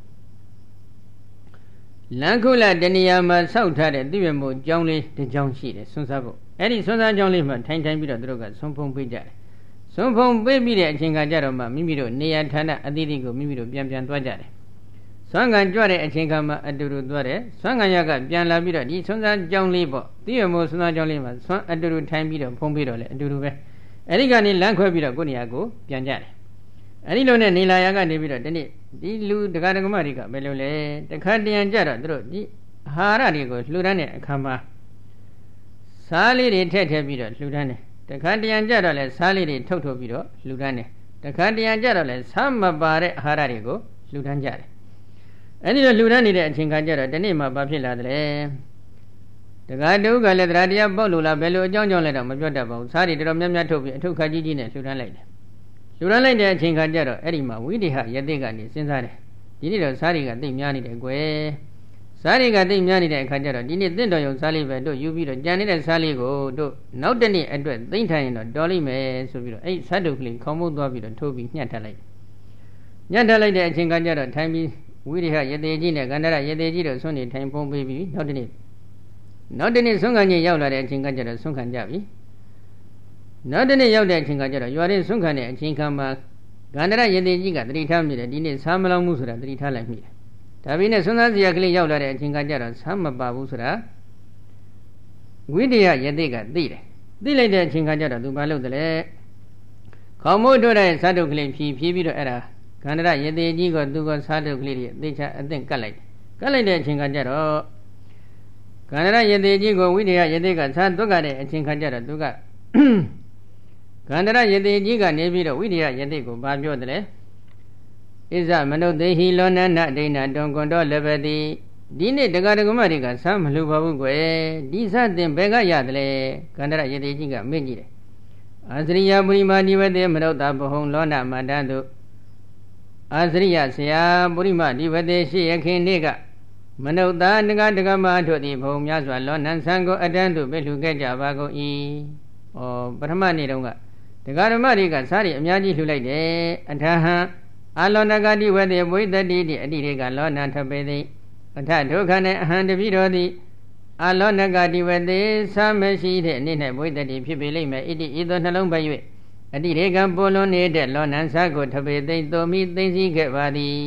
လက္ခုလတနေရာမှာဆောက်ထားတဲ့ဒီရမိုးကျောင်းလေးတစ်ကျောင်းရှိတယ်ဆွမ်းစားဖို့အဲ့ဒီဆွမ်းစားကျောင်းလေးမှာထိုင်ထိုင်ပြီးတော့သူတို့ကဆွမ်းဖုံးပေးကြတယ်ဆွမ်းဖုံးပေးပြီးတဲ့အချိန်ကကြတော့မှမိမိတို့နေရာဌာနအသီးသီးကိုမိမိတို့ပြန်ပြန်သွားကြတယ်ဆွမ်းခံကြွတဲ့အချိန်ကမှအတူတူသွားတယ်ဆွမ်းခံရကပြန်လာပြီးတော့ဒီဆွမ်းစားကျောင်းလေးပေါ့ဒီရမိုးဆွမ်းစားကျောင်းလေးမှာဆွမ်းအတူတူထိုင်ပြီးတော့ဖုံးပေးတော့လေအတူတူပဲအဲ့ဒီကနေလမ်းခွဲပြီးတော့ကိုယ့်နေရာကိုပြန်ကြတယ်အဲ့ဒီလိုနဲ့နေလာရကနေပြီးတော့ဒီနေ့ဒီလူဒကာဒကမတွေကဘယ်လိုလဲတခါတရံကြတော့သူတို့ဒီအာဟာရတွေကိုလှူဒန်းတဲ့အခါမှာစားလေးတွေထည့်ထည့်ပြီးတော့လှူဒန်းတယ်တခါတရံကြတော့လဲစားလေးတွေထုတ်ထုတ်ပြီးတော့လှူဒန်းတယ်တခါတရံကြတော့လဲစားမပါတဲ့အာဟာရတွေကိုလှူဒန်းကြတယ်အဲ့ဒီလိုလှူဒန်းနေတဲ့အချိန်ခါကျတော့ဒီနေ့မှဘာဖြစ်လာသလဲတခါတူကလည်းတရားတရားပေါက်လို့လားဘယ်လိုအကြောင်းကြောင့်လဲတော့မပြောတတ်ပါဘူးစားတွေတော်တော်များများထုတ်ပြီးအထုခါကြီးကြီးနဲ့လှူဒန်းလိုက်တယ်လှူဒန်းလိုက်တဲ့အချိန်ခါကျတော့အဲ့ဒီမှာဝိတိဟယတိကနေစဉ်းစားတယ်ဒီနေ့တော့စားတွေကသိများနေတယ်ကွယ်စားတွေကသိများနေတဲ့အခါကျတော့ဒီနေ့တင့်တော်ရုံစားလေးပဲတို့ယူပြီးတော့ကြံနေတဲ့စားလေးကိုတို့နောက်တနေ့အတွက်သိမ့်ထိုင်ရင်တော့တော်လိမ့်မယ်ဆိုပြီးတော့အဲ့ဆတ်တုကလေးခေါင်းမိုးသွားပြီးတော့ထိုးပြီးညှက်ထလိုက်ညှက်ထလိုက်တဲ့အချိန်ခါကျတော့ထိုင်ပြီးဝိရိဟယတေကြီးနဲ့ကန္တရယတေကြီးတို့ဆွနေထိုင်ပုံပေးပြီးနောက်တနေ့နောက်တနေ့ဆွမ်းခံကြီးရောက်လာတဲ့အချိန်ခါကျတော့ဆွမ်းခံကြပြီနောက်တနေ့ရောက်တဲ့အချိန်ခါကျတော့ရွာရင်းဆွမ်းခံတဲ့အချိန်ခါမှာကန္တရယတေကြီးကတတိထားမိတယ်ဒီနေ့စားမလောင်မှုဆိုတာတတိထားလိုက်မိတယ်ဒါပေမဲ့ဆွမ်းသားစရာကလေးရောက်လာတဲ့အချိန်ကကြတော့ဆမ်းမပါဘူးဆိုတာဝိတ္တယယတိကသိတယ်သိလိုက်တဲ့အချိန်ကကြတော့သူဘာလုပ်တယ်လဲခေါမိုးတို့တဲ့စားတုပ်ကလေးဖြီးဖြီးပြီးတော့အဲ့ဒါကန္တရယတိကြီးကသူကစားတုပ်ကလေးတွေအသိချအသင့်ကတ်လိုက်ကတ်လိုက်တဲ့အချိန်ကကြတော့ကန္တရယတိကြီးကိုဝိတ္တယယတိကစားသွက်ကတဲ့အချိန်ကကြတော့သူကကန္တရယတိကြီးကနေပြီးတော့ဝိတ္တယယတိကိုဘာပြောတယ်လဲဣဇမနုသေဟိလောနနဒိဏတုံကွန်တော်လဘတိဒီနေ့တက္ကဒကမတွေကဆမ်းမလူပါဘူးကွယ်ဒီစတင်ဘယ်ကရတယ်လဲကန္တရယတိကြီးကမေ့ကြည့်တယ်အာစရိယပုရိမာနိဝတေမနုဿဘဟုံလောနမတတုအာစရိယဆရာပုရိမာနိဝတေရှိယခင်နေ့ကမနုဿတက္ကဒကမတို့သည်ဘုံများစွာလောနံဆံကိုအတန်းတို့ပဲလှူခဲ့ကြပါကုန်၏ဩပထမနေ့တုန်းကတက္ကဒကမတွေကစားရအများကြီးလှူလိုက်တယ်အထဟံအလောနဂတိဝတေဝိတ္တိတိအတိရေကလောနထပေတိအထဒုက္ခနဲ့အဟံတပိတော်သည်အလောနဂတိဝတေသာမရှိတဲ့အနေနဲ့ဝိတ္တိဖြစ်ပေလိမ့်မယ်ဣတိဤသို့နှလုံးပိုက်၍အတိရေကပေါ်လွန်နေတဲ့လောနံစာကိုထပေသိသိုမိသိသိခဲ့ပါသည်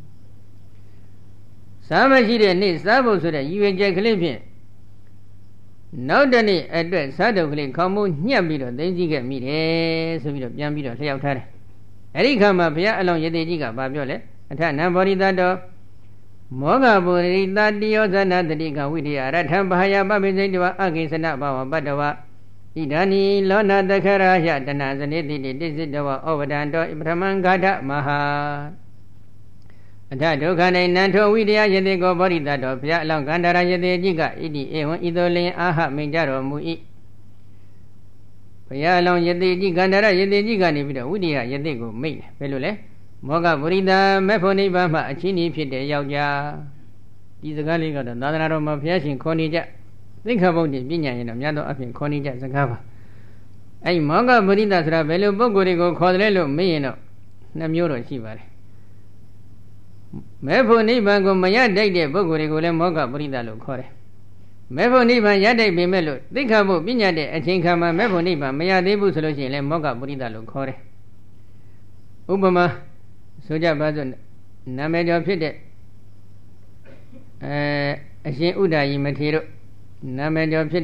သာမရှိတဲ့နေ့စားဖို့ဆိုတဲ့ရည်ရွယ်ချက်ကလေးဖြင့်နောက်တနေ့အတွက်စားတုပ်ကလေးခေါင်းမိုးညှက်ပြီးတော့သိသိခဲ့မိတယ်ဆိုပြီးတော့ပြန်ပြီးတော့လျှောက်ထားတယ်အဲ့ဒီခါမှာဘုရားအလောင်းယတိကြီးကဘာပြောလဲအထနံဘောရိတတောမောဂဗုရိတတိယောဇနတတိကဝိတ္တယရထံဘာယပပိစိတဝအကိစ္စနဘဝပတ္တဝဣဒာနိလောနတခရဟတနာဇနိတိတိတိစိတဝဩဝဒံတောပထမံဂါထမဟာအထဒုက္ခနေနံထောဝိတ္တယယတိကောဘောရိတတောဘုရားအလောင်းကန္တရာယတိကြီးကဣတိဧဝံဤသို့လင်အာဟမိန်ကြတော်မူ၏ဘုရားအလောင်းယတိကြီးကန္တရယတိကြီးကနေပြီးတော့ဝိတ္တယယတိကိုမိတ်တယ်ဘယ်လိုလဲမောဂဗုရိတမေဖို့နိဗ္ဗာန်မှာအချင်းကြီးဖြစ်တဲ့ယောက်ျားဒီစကားလေးကတော့သာသနာတော်မှာဘုရားရှင်ခေါ်နေကြသိက္ခာပုဒ်ကြီးပညာရင်တော့များသောအဖြစ်ခေါ်နေကြစကားပါအဲ့မောဂဗုရိတဆိုတာဘယ်လိုပုဂ္ဂိုလ်တွေကိုခေါ်တယ်လို့မေးရင်တော့နှစ်မျိုးတော့ရှိပါတယ်မေဖို့နိဗ္ဗာန်ကိုမရတတ်တဲ့ပုဂ္ဂိုလ်တွေကိုလည်းမောဂဗုရိတလို့ခေါ်တယ်မေဖို့နိဗ္ဗာန်ရတတ်ပေမဲ့လို့သိက္ခာပုဒ်ပညာတဲ့အချိန်ခါမှာမေဖို့နိဗ္ဗာန်မရသေးဘူးဆိုလို့ရှိရင်လည်းမောဂဗုရိတလို့ခေါ်တယ်ဥပမာဆိုကြပါစို့နာမည်ကျော်ဖြစ်တဲ့အဲအရှင်ဥဒ္ဒါယိမထေရတို့နာမည်ကျော်ဖြစ်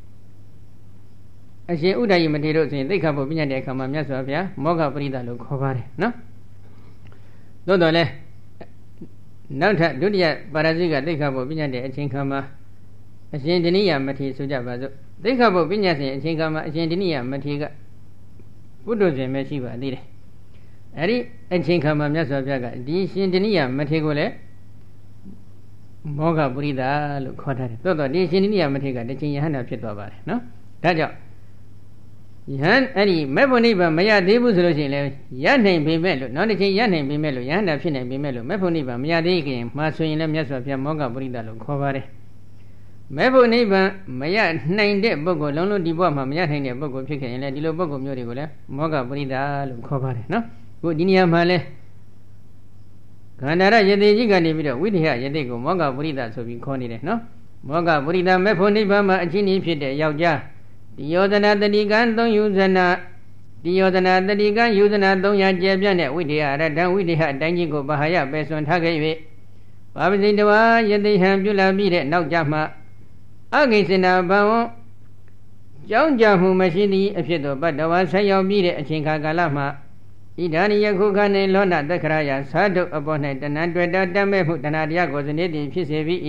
တဲ့အရှင်ဥဒ္ဒါယိမထေရတို့ဆိုရင်သိက္ခာပုဒ်ပညာတဲ့အခါမှာမြတ်စွာဘုရားမောဂပရိသလို့ခေါ်ပါတယ်နော်သို့တော်လည်းနောက်ထပ်ဒုတိယပါရဇိကသိက္ခာပုဒ်ပညာတဲ့အချိန်ခါမှာအရှင်ဒိနိယမထေရဆိုကြပါစို့သိက္ခာပုဒ်ပညာစဉ်အချိန်ခါမှာအရှင်ဒိနိယမထေရကပုဒ္ဒဇင်ပဲရှိပါသေးတယ်အဲ့ဒီအချင်းခါမှာမြတ်စွာဘုရားကဒီရှင်တဏိယမထေရကိုလည်းမောဂပုရိသလို့ခေါ်ထားတယ်သို့တော့ဒီရှင်တဏိယမထေရကတစ်ချိန်ယဟန္တာဖြစ်သွားပါတယ်နော်ဒါကြောင့်ယဟန်အဲ့ဒီမေဖို့နိဗ္ဗာန်မရသေးဘူးဆိုလို့ရှိရင်လည်းရနိုင်ပေမဲ့လို့နောက်တစ်ချိန်ရနိုင်ပေမဲ့လို့ယဟန္တာဖြစ်နိုင်ပေမဲ့လို့မေဖို့နိဗ္ဗာန်မရသေးခင်မှာဆိုရင်လည်းမြတ်စွာဘုရားမောဂပုရိသလို့ခေါ်ပါတယ်မေဖို့နိဗ္ဗာန်မရနိုင်တဲ့ပုဂ္ဂိုလ်လုံးလုံးဒီဘဝမှာမရနိုင်တဲ့ပုဂ္ဂိုလ်ဖြစ်ခဲ့ရင်လည်းဒီလိုပုဂ္ဂိုလ်မျိုးတွေကိုလည်းမောဂပုရိသလို့ခေါ်ပါတယ်နော်ခုဒီနေရာမှာလဲခန္ဓာရယတိကြီးကနေပြီးတော့ဝိတ္တယယတိကိုမောဂပုရိသဆိုပြီးခေါ်နေတယ်နော်မောဂပုရိသမေဖို့နိဗ္ဗာန်မှာအချင်းကြီးဖြစ်တဲ့ယောက်ျားဒီယောဇနာတတိကံသုံးယူဇနာဒီယောဇနာတတိကံယူဇနာသုံးရာကျယ်ပြန့်တဲ့ဝိတ္တယရတံဝိတ္တယအတိုင်းကြီးကိုဘာဟာယပဲဆွန်ထားခဲ့၍ဘာပစိတဝါယတိဟံပြုလာပြီးတဲ့နောက်ကြမှာအဂိစနာဘဝကြောင်းကြမှုမရှိသည့်အဖြစ်သောဘတ်တော်ဆက်ရောက်ပြီးတဲ့အချိန်ခါကာလမှာဣဒာနိယခုခနေလောနတက္ခရယသာဓုအပေါ်၌တဏ္ဍတွေ့တာတတ်မဲ့မှုတဏှာတရားကိုစနေတည်ဖြစ်စေပြီ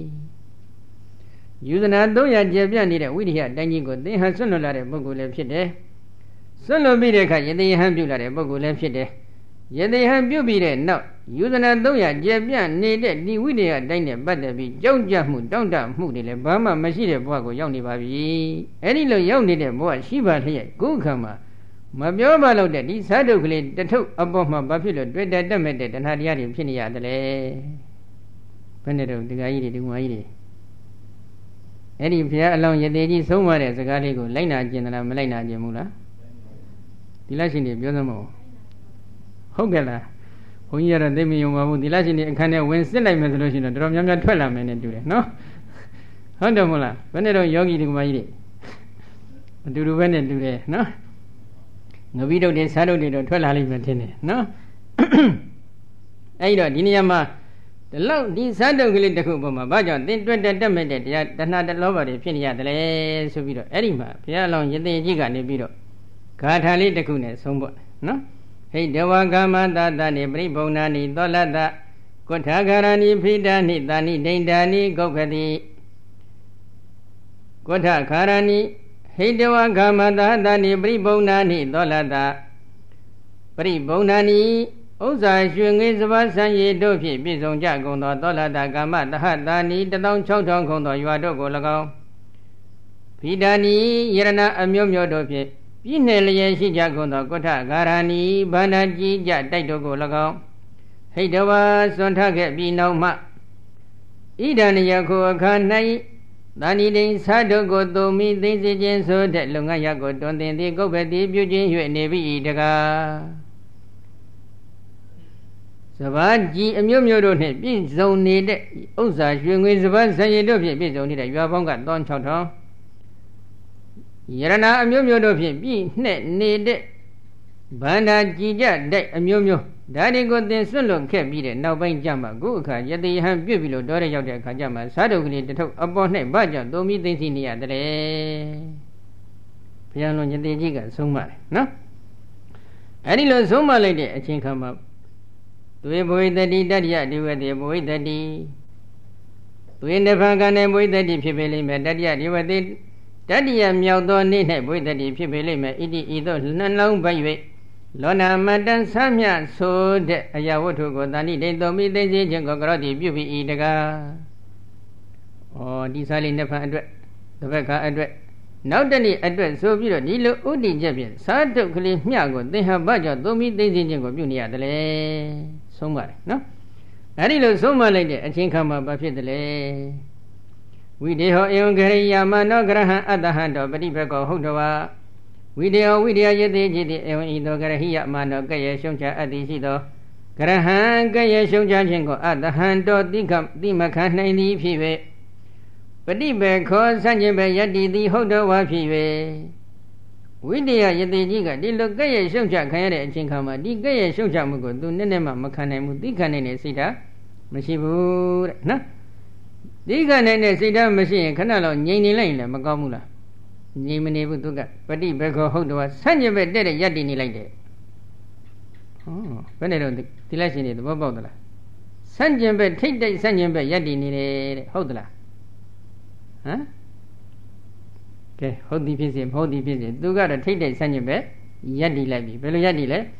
ယူဇနာသုံးရာကျေပြန့်နေတဲ့ဝိရိယအတိုင်းကြီးကိုသင်ဟဆွတ်လွတ်လာတဲ့ပုဂ္ဂိုလ်လည်းဖြစ်တယ်ဆွတ်လွတ်ပြီးတဲ့အခါယတိဟံပြုလာတဲ့ပုဂ္ဂိုလ်လည်းဖြစ်တယ်ယတိဟံပြုပြီးတဲ့နောက်ယူဇနာသုံးရာကျေပြန့်နေတဲ့ဒီဝိရိယအတိုင်းနဲ့ပတ်သက်ပြီးကြောက်ကြမှုတောင့်တမှုတွေလည်းဘာမှမရှိတဲ့ဘဝကိုရောက်နေပါပြီအဲ့ဒီလိုရောက်နေတဲ့ဘဝရှိပါလျက်ကိုယ်ခံမှာမပြောပါလို့တဲ့ဒီသာဓုကလေးတထုပ်အပေါ်မှာဘာဖြစ်လို့တွေ့တဲ့တက်မဲ့တဲ့တဏှာတရားတွေဖြစ်နေရတယ်လေဘယ်နဲ့တော့ဒကာကြီးတွေဒကာမကြီးတွေအဲ့ဒီဘုရားအလောင်းယတိကြီးဆုံးမတဲ့စကားလေးကိုလိုက်နာကျင်သလားမလိုက်နာကျင်ဘူးလားဒီလရှင်တွေပြောစမ်းမဟုတ်ဟုတ်ကဲ့လားဘုန်းကြီးကတော့သိမယုံပါဘူးဒီလရှင်တွေအခန်းထဲဝင်စစ်လိုက်မယ်ဆိုလို့ရှိရင်တော့တော်တော်များများထွက်လာမယ်နဲ့တူတယ်နော်ဟုတ်တယ်မဟုတ်လားဘယ်နဲ့တော့ယောဂီဒကာမကြီးတွေအတူတူပဲနဲ့တူတယ်နော်ငပိတုတ်တွေစားတုတ်တွေတော့ထွက်လာလိမ့်မယ်ထင်တယ်နော်အဲ့တော့ဒီနေရာမှာဒီလောက်ဒီစားတုတ်ကလေးတစ်ခုပေါ်မှာဘာကြောင့်သင်တွေ့တဲ့တက်မဲ့တဲ့တရားတဏှာတလောဘတွေဖြစ်နေရတယ်လေဆိုပြီးတော့အဲ့ဒီမှာဘုရားအလောင်းယတိကြီးကနေပြီးတော့ဂါထာလေးတစ်ခုနဲ့ဆုံးပေါ့နော်ဟိတဝါကာမတတနိပရိဘုံနာနိသောလတ္တကုဋ္ဌဂရဏိဖိတာနိတာနိဒိဋ္ဌာနိဂုက္ခတိကုဋ္ဌခာရဏိဟိတဝါကာမတတနိပရိဘုံနာနိသောလတ္တပရိဘုံနာနိဥစ္စာရွှေငွေစပါးဆံရည်တို့ဖြင့်ပြည့်စုံကြကုန်သောသောလတ္တကာမတဟတာနိတထောင်၆ထောင်ခုသောရွာတို့ကို၎င်းဖိတာနိယရဏအမျိုးမျိုးတို့ဖြင့်ပြည့်နှင့်လျက်ရှိကြကုန်သောကုဋ္ဌဂါရဏီဗန္ဒကြီးကြတိုက်တို့ကို၎င်းဟိတဝါစွန့်ထခဲ့ပြီးနောက်မှဣဒဏယခုအခါ၌သာနိတိသာတို့ကိုတုံမိသိစေခြင်းဆိုတဲ့လုံငန်းရကိုတွင်တင်သည်ကုပ္ပတိပြုခြင်း၍နေပြီတကားစဘာကြီးအမျိုးမျိုးတို့နှင့်ပြည့်စုံနေတဲ့ဥစ္စာရွှေငွေစဘာဇယတို့ဖြင့်ပြည့်စုံနေတဲ့ရွာပေါင်းကတောင်း၆ထောင်ယရဏအမျိုးမျိုးတို့ဖြင့်ပြည့်နှက်နေတဲ့ဗန္ဒာကြည်ကြတဲ့အမျိုးမျိုးဒါတွေကိုသင်ဆွတ်လွန်ခဲ့ပြီးတဲ့နောက်ပိုင်းကျမှခုအခါယတိဟံပြုတ်ပြီးလို့တော်ရရောက်တဲ့အခါကျမှသာဓုကလေးတထုပ်အပေါ်၌ဘာကြောင့်သုံးပြီးသိသိနေရတယ်ဘုရားလုံးယတိကြီးကဆုံးမတယ်နော်အဲ့ဒီလိုဆုံးမလိုက်တဲ့အချိန်ခါမှာသွေဘဝိတတိတတ္တိယဒီဝတိဘဝိတတိသွေနိဗ္ဗာန်ကနဲ့ဘဝိတတိဖြစ်ပေလိမ့်မယ်တတ္တိယဒီဝတိတတ္တိယမြောက်သောနေ့၌ဘဝိတတိဖြစ်ပေလိမ့်မယ်ဣတိဤသို့နှလုံးပိုက်၍လောနာမတန်ဆမ်းမြဆိုတဲ့အရာဝတ္ထုကိုတဏိဒိဋ္ဌိမိသိစေခြင်းကိုကရောတိပြုပြီးဤတကားဩဒီစားလေးနှစ်ဖန်အတွက်တစ်ဘက်ကအတွက်နောက်တနေ့အတွက်ဆိုပြီးတော့ဒီလိုဥတည်ချက်ဖြင့်စားတုတ်ကလေးမျှကိုသင်ဟာဘကြောင့်သုံးပြီးသိစေခြင်းကိုပြုနေရတယ်လေဆုံးပါတယ်နော်အဲဒီလိုဆုံးမလိုက်တဲ့အချင်းခါမှာဘာဖြစ်တယ်လဲဝိဒေဟောဧဝံဂရိယာမနောဂရဟံအတ္တဟံတောပฏิဘကောဟုတ်တော်ဝါဝိဒေဟောဝိဒေယယတိจิตဧဝံဤသောဂရဟိယမနောကဲ့ရဲ့ရှုံချအပ်သည်ရှိသောဂရဟံကဲ့ရဲ့ရှုံချခြင်းကိုအတ္တဟံတောတိခတိမခံနိုင်သည်ဖြစ်၍ပฏิဘေခောဆန့်ကျင်ဘယတ္တိသည်ဟုတ်တော်ဝါဖြစ်၍ဝိဒေယယတိကြီးကဒီလိုကဲ့ရဲ့ရှုံချခံရတဲ့အချိန်ခါမှာဒီကဲ့ရဲ့ရှုံချမှုကိုသူနည်းနည်းမှမခံနိုင်ဘူးသိခံနိုင်တဲ့စိတ်ဓာတ်မရှိဘူးတဲ့နော်ဒီကနိုင်တဲ့စိတ်ဓာတ်မရှိရင်ခဏလောက်ငြိမ်နေလိုက်ရင်လည်းမကောင်းဘူးလားငြိမ်မနေဘူးသူကပฏิဘေခောဟုတ်တော်ဆန့်ကျင်ဘက်တဲ့တဲ့ယတ္တိနေလိုက်တယ်ဟောဘယ်နဲ့တော့ဒီလက်ရှင်တွေသဘောပေါက်သလားဆန့်ကျင်ဘက်ထိတ်တိတ်ဆန့်ကျင်ဘက်ယတ္တိနေတယ်တဲ့ဟုတ်သလားဟမ်ကဲဟုတ်သည်ဖြစ်စေမဟုတ်သည်ဖြစ်စေသူကတော့ထိတ်တိတ်ဆန့်ကျင်ဘက်ယတ္တိလိုက်ပြီဘယ်လိုယတ္တိလဲ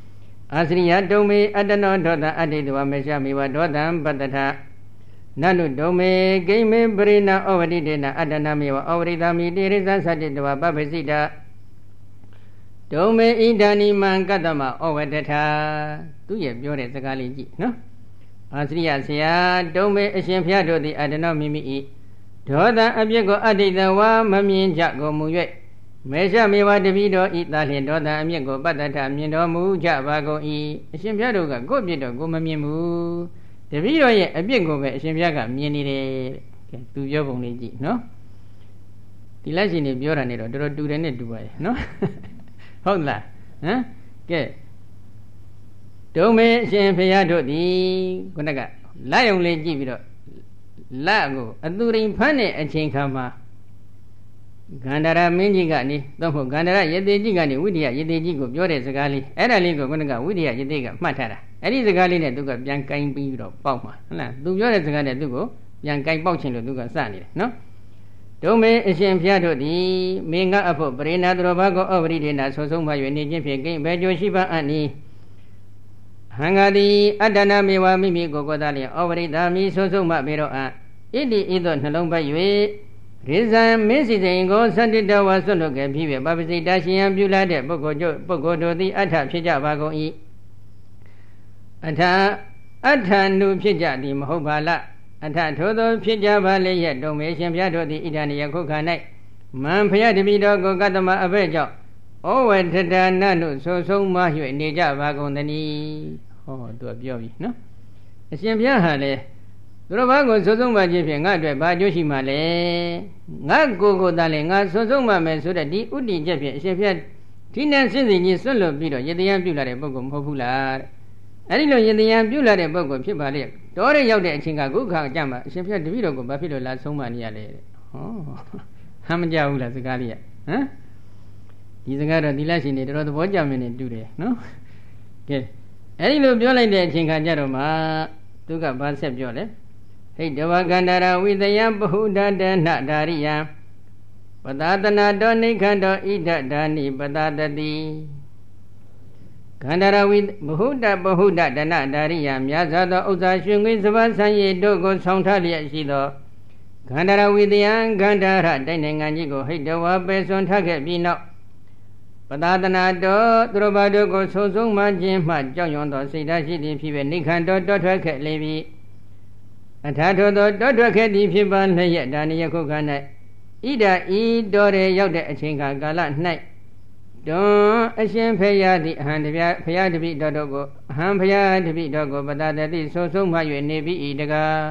အာစရိယဒုံမေအတ္တနောဒေါသအတ္တိတဝမေရှမိဝဒေါသံပတ္တထနနုဒုံမေဂိမေပရိနာဩဝတိတေနအတ္တနာမေဝဩဝရိတာမိတိရိသသတ္တိတဝပပ္ပစိတဒုံမေဣဒာနိမံကတ္တမဩဝတထသူရဲ့ပြောတဲ့စကားလေးကြည့်နော်အာစရိယဆရာဒုံမေအရှင်ဘုရားတို့သည်အတ္တနောမိမိ၏ဒေါသအပြစ်ကိုအတ္တိတဝမမြင်ကြကုန်မူ၍မေရှမေဝတပိတော်ဤသာလျင်ဒေါသအမြင့်ကိုပတ္တထမြင်တော်မူကြပါကုန်၏အရှင်ဘုရားတို့ကကိုယ့်ပြစ်တော့ကိုမမြင်ဘူးတပိတော်ရဲ့အပြစ်ကိုပဲအရှင်ဘုရားကမြင်နေတယ်ကဲသူပြောပုံလေးကြည့်နော်ဒီလက်ရှင်တွေပြောတာနဲ့တော့တော်တော်တူတယ်နဲ့တူပါရဲ့နော်ဟုတ်လားဟမ်ကဲဒုံမေအရှင်ဘုရားတို့သည်ခုနကလက်ယုံလေးကြည့်ပြီးတော့လက်ကိုအသူရိန်ဖမ်းတဲ့အချိန်ခါမှာဂန္ဓာရမင်းကြီးကနေတော့မဟုတ်ဂန္ဓာရယေတိကြီးကနေဝိတ္တယယေတိကြီးကိုပြောတဲ့စကားလေးအဲ့ဒါလေးကိုခုနကဝိတ္တယယေတိကမှတ်ထားတာအဲ့ဒီစကားလေးနဲ့သူကပြန်ကင်ပြီးတော့ပေါက်မှာဟုတ်လားသူပြောတဲ့စကားနဲ့သူ့ကိုပြန်ကင်ပေါက်ခြင်းလို့သူကစနေတယ်နော်ဒုံမေအရှင်ဘုရားတို့သည်မေငါအဖို့ပရိနာတရောဘာကိုဩဝရိဒေနာဆိုဆုံးမှ၍နေခြင်းဖြင့်ကိဘယ်ကြိုရှိပါအနိဟံဃာတိအတ္တနာမေဝမိမိကိုယ်ကိုယ်သားလျင်ဩဝရိတာမိဆိုဆုံးမှပေတော့အဣတိဤသို့နှလုံးပတ်၍ရိဇံမင်းစီစဉ်ကိုသတ္တိတဝါဆွတ်လွတ်ခဲ့ပြီးပဲပပစိတရှင်ယံပြုလာတဲ့ပုဂ္ဂိုလ်တို့ပုဂ္ဂိုလ်တို့သည်အထဖြစ်ကြပါကုန်၏အထအထနုဖြစ်ကြသည်မဟုတ်ပါလားအထထိုသောဖြစ်ကြပါလေရဲ့တုံမေရှင်ဘုရားတို့သည်ဣဒာနိယခုခါ၌မံဖယတပိတော်ကိုကတ္တမအဘဲ့ကြောင့်ဩဝထတနနုဆိုဆုံးမ၍နေကြပါကုန်သနည်းဟောသူကပြောပြီနော်အရှင်ဘုရားဟာလေသူတော်ဘာကိုဆိုဆုံးမခြင်းဖြင့်ငါအတွက်ဘာအကျိုးရှိမှလဲငါကိုယ်ကိုယ်တည်းလည်းငါဆိုဆုံးမမယ်ဆိုတဲ့ဒီဥတည်ချက်ဖြင့်အရှင်ဘုရားဒီနဲ့စဉ်စဉ်ကြီးဆွတ်လွတ်ပြီးတော့ယတရားပြုလာတဲ့ပုဂ္ဂိုလ်မဟုတ်ဘူးလားတဲ့အဲ့ဒီလိုယတရားပြုလာတဲ့ပုဂ္ဂိုလ်ဖြစ်ပါလေတော်ရရောက်တဲ့အချိန်ကခုခါကြမှာအရှင်ဘုရားတပည့်တော်ကိုဘာဖြစ်လို့လာဆုံးမနေရလဲတဲ့ဟောဟမ်းမကြဘူးလားစကားလေးကဟမ်ဒီစကားတော့ဒီလက်ရှင်တွေတော်တော်သဘောကျမြင်နေတူတယ်နော်ကဲအဲ့ဒီလိုပြောလိုက်တဲ့အချိန်ခါကျတော့မှသူကဘာဆက်ပြောလဲဟိတဝကန္တရာဝိတယံပဟုဒတနဒါရိယံပတာတနာတောနိခန္တောဣဒဒါနိပတာတတိကန္တရာဝိဘဟုဒပဟုဒတနဒါရိယံမြတ်စွာသောဥစ္စာရွှင်ငွေစပါးဆန်းရည်တို့ကိုဆောင်ထားလျက်ရှိသောကန္တရာဝိတယံကန္တရတိုင်းနိုင်ငံကြီးကိုဟိတဝပယ်စွန်ထားခဲ့ပြီးနောက်ပတာတနာတောသူတော်ဘာတို့ကိုဆုံဆုံးမှခြင်းမှကြောက်ရွံ့သောစိတ်ဓာတ်ရှိသည်ဖြစ်ပေနိခန္တောတောထွက်ခဲ့လေပြီအထာထောသောတောထွက်ခဲ့သည်ဖြစ်ပါလျက်ဒါနိယခုခ၌ဣဒာဤတော်ရရောက်တဲ့အချိန်ကာလ၌တွန်အရှင်ဖရာသည်အဟံတပြဖရာတပိတော်တို့ကိုအဟံဖရာတပိတော်ကိုပတာတတိဆုံဆုံးမှ၍နေပြီဤတကား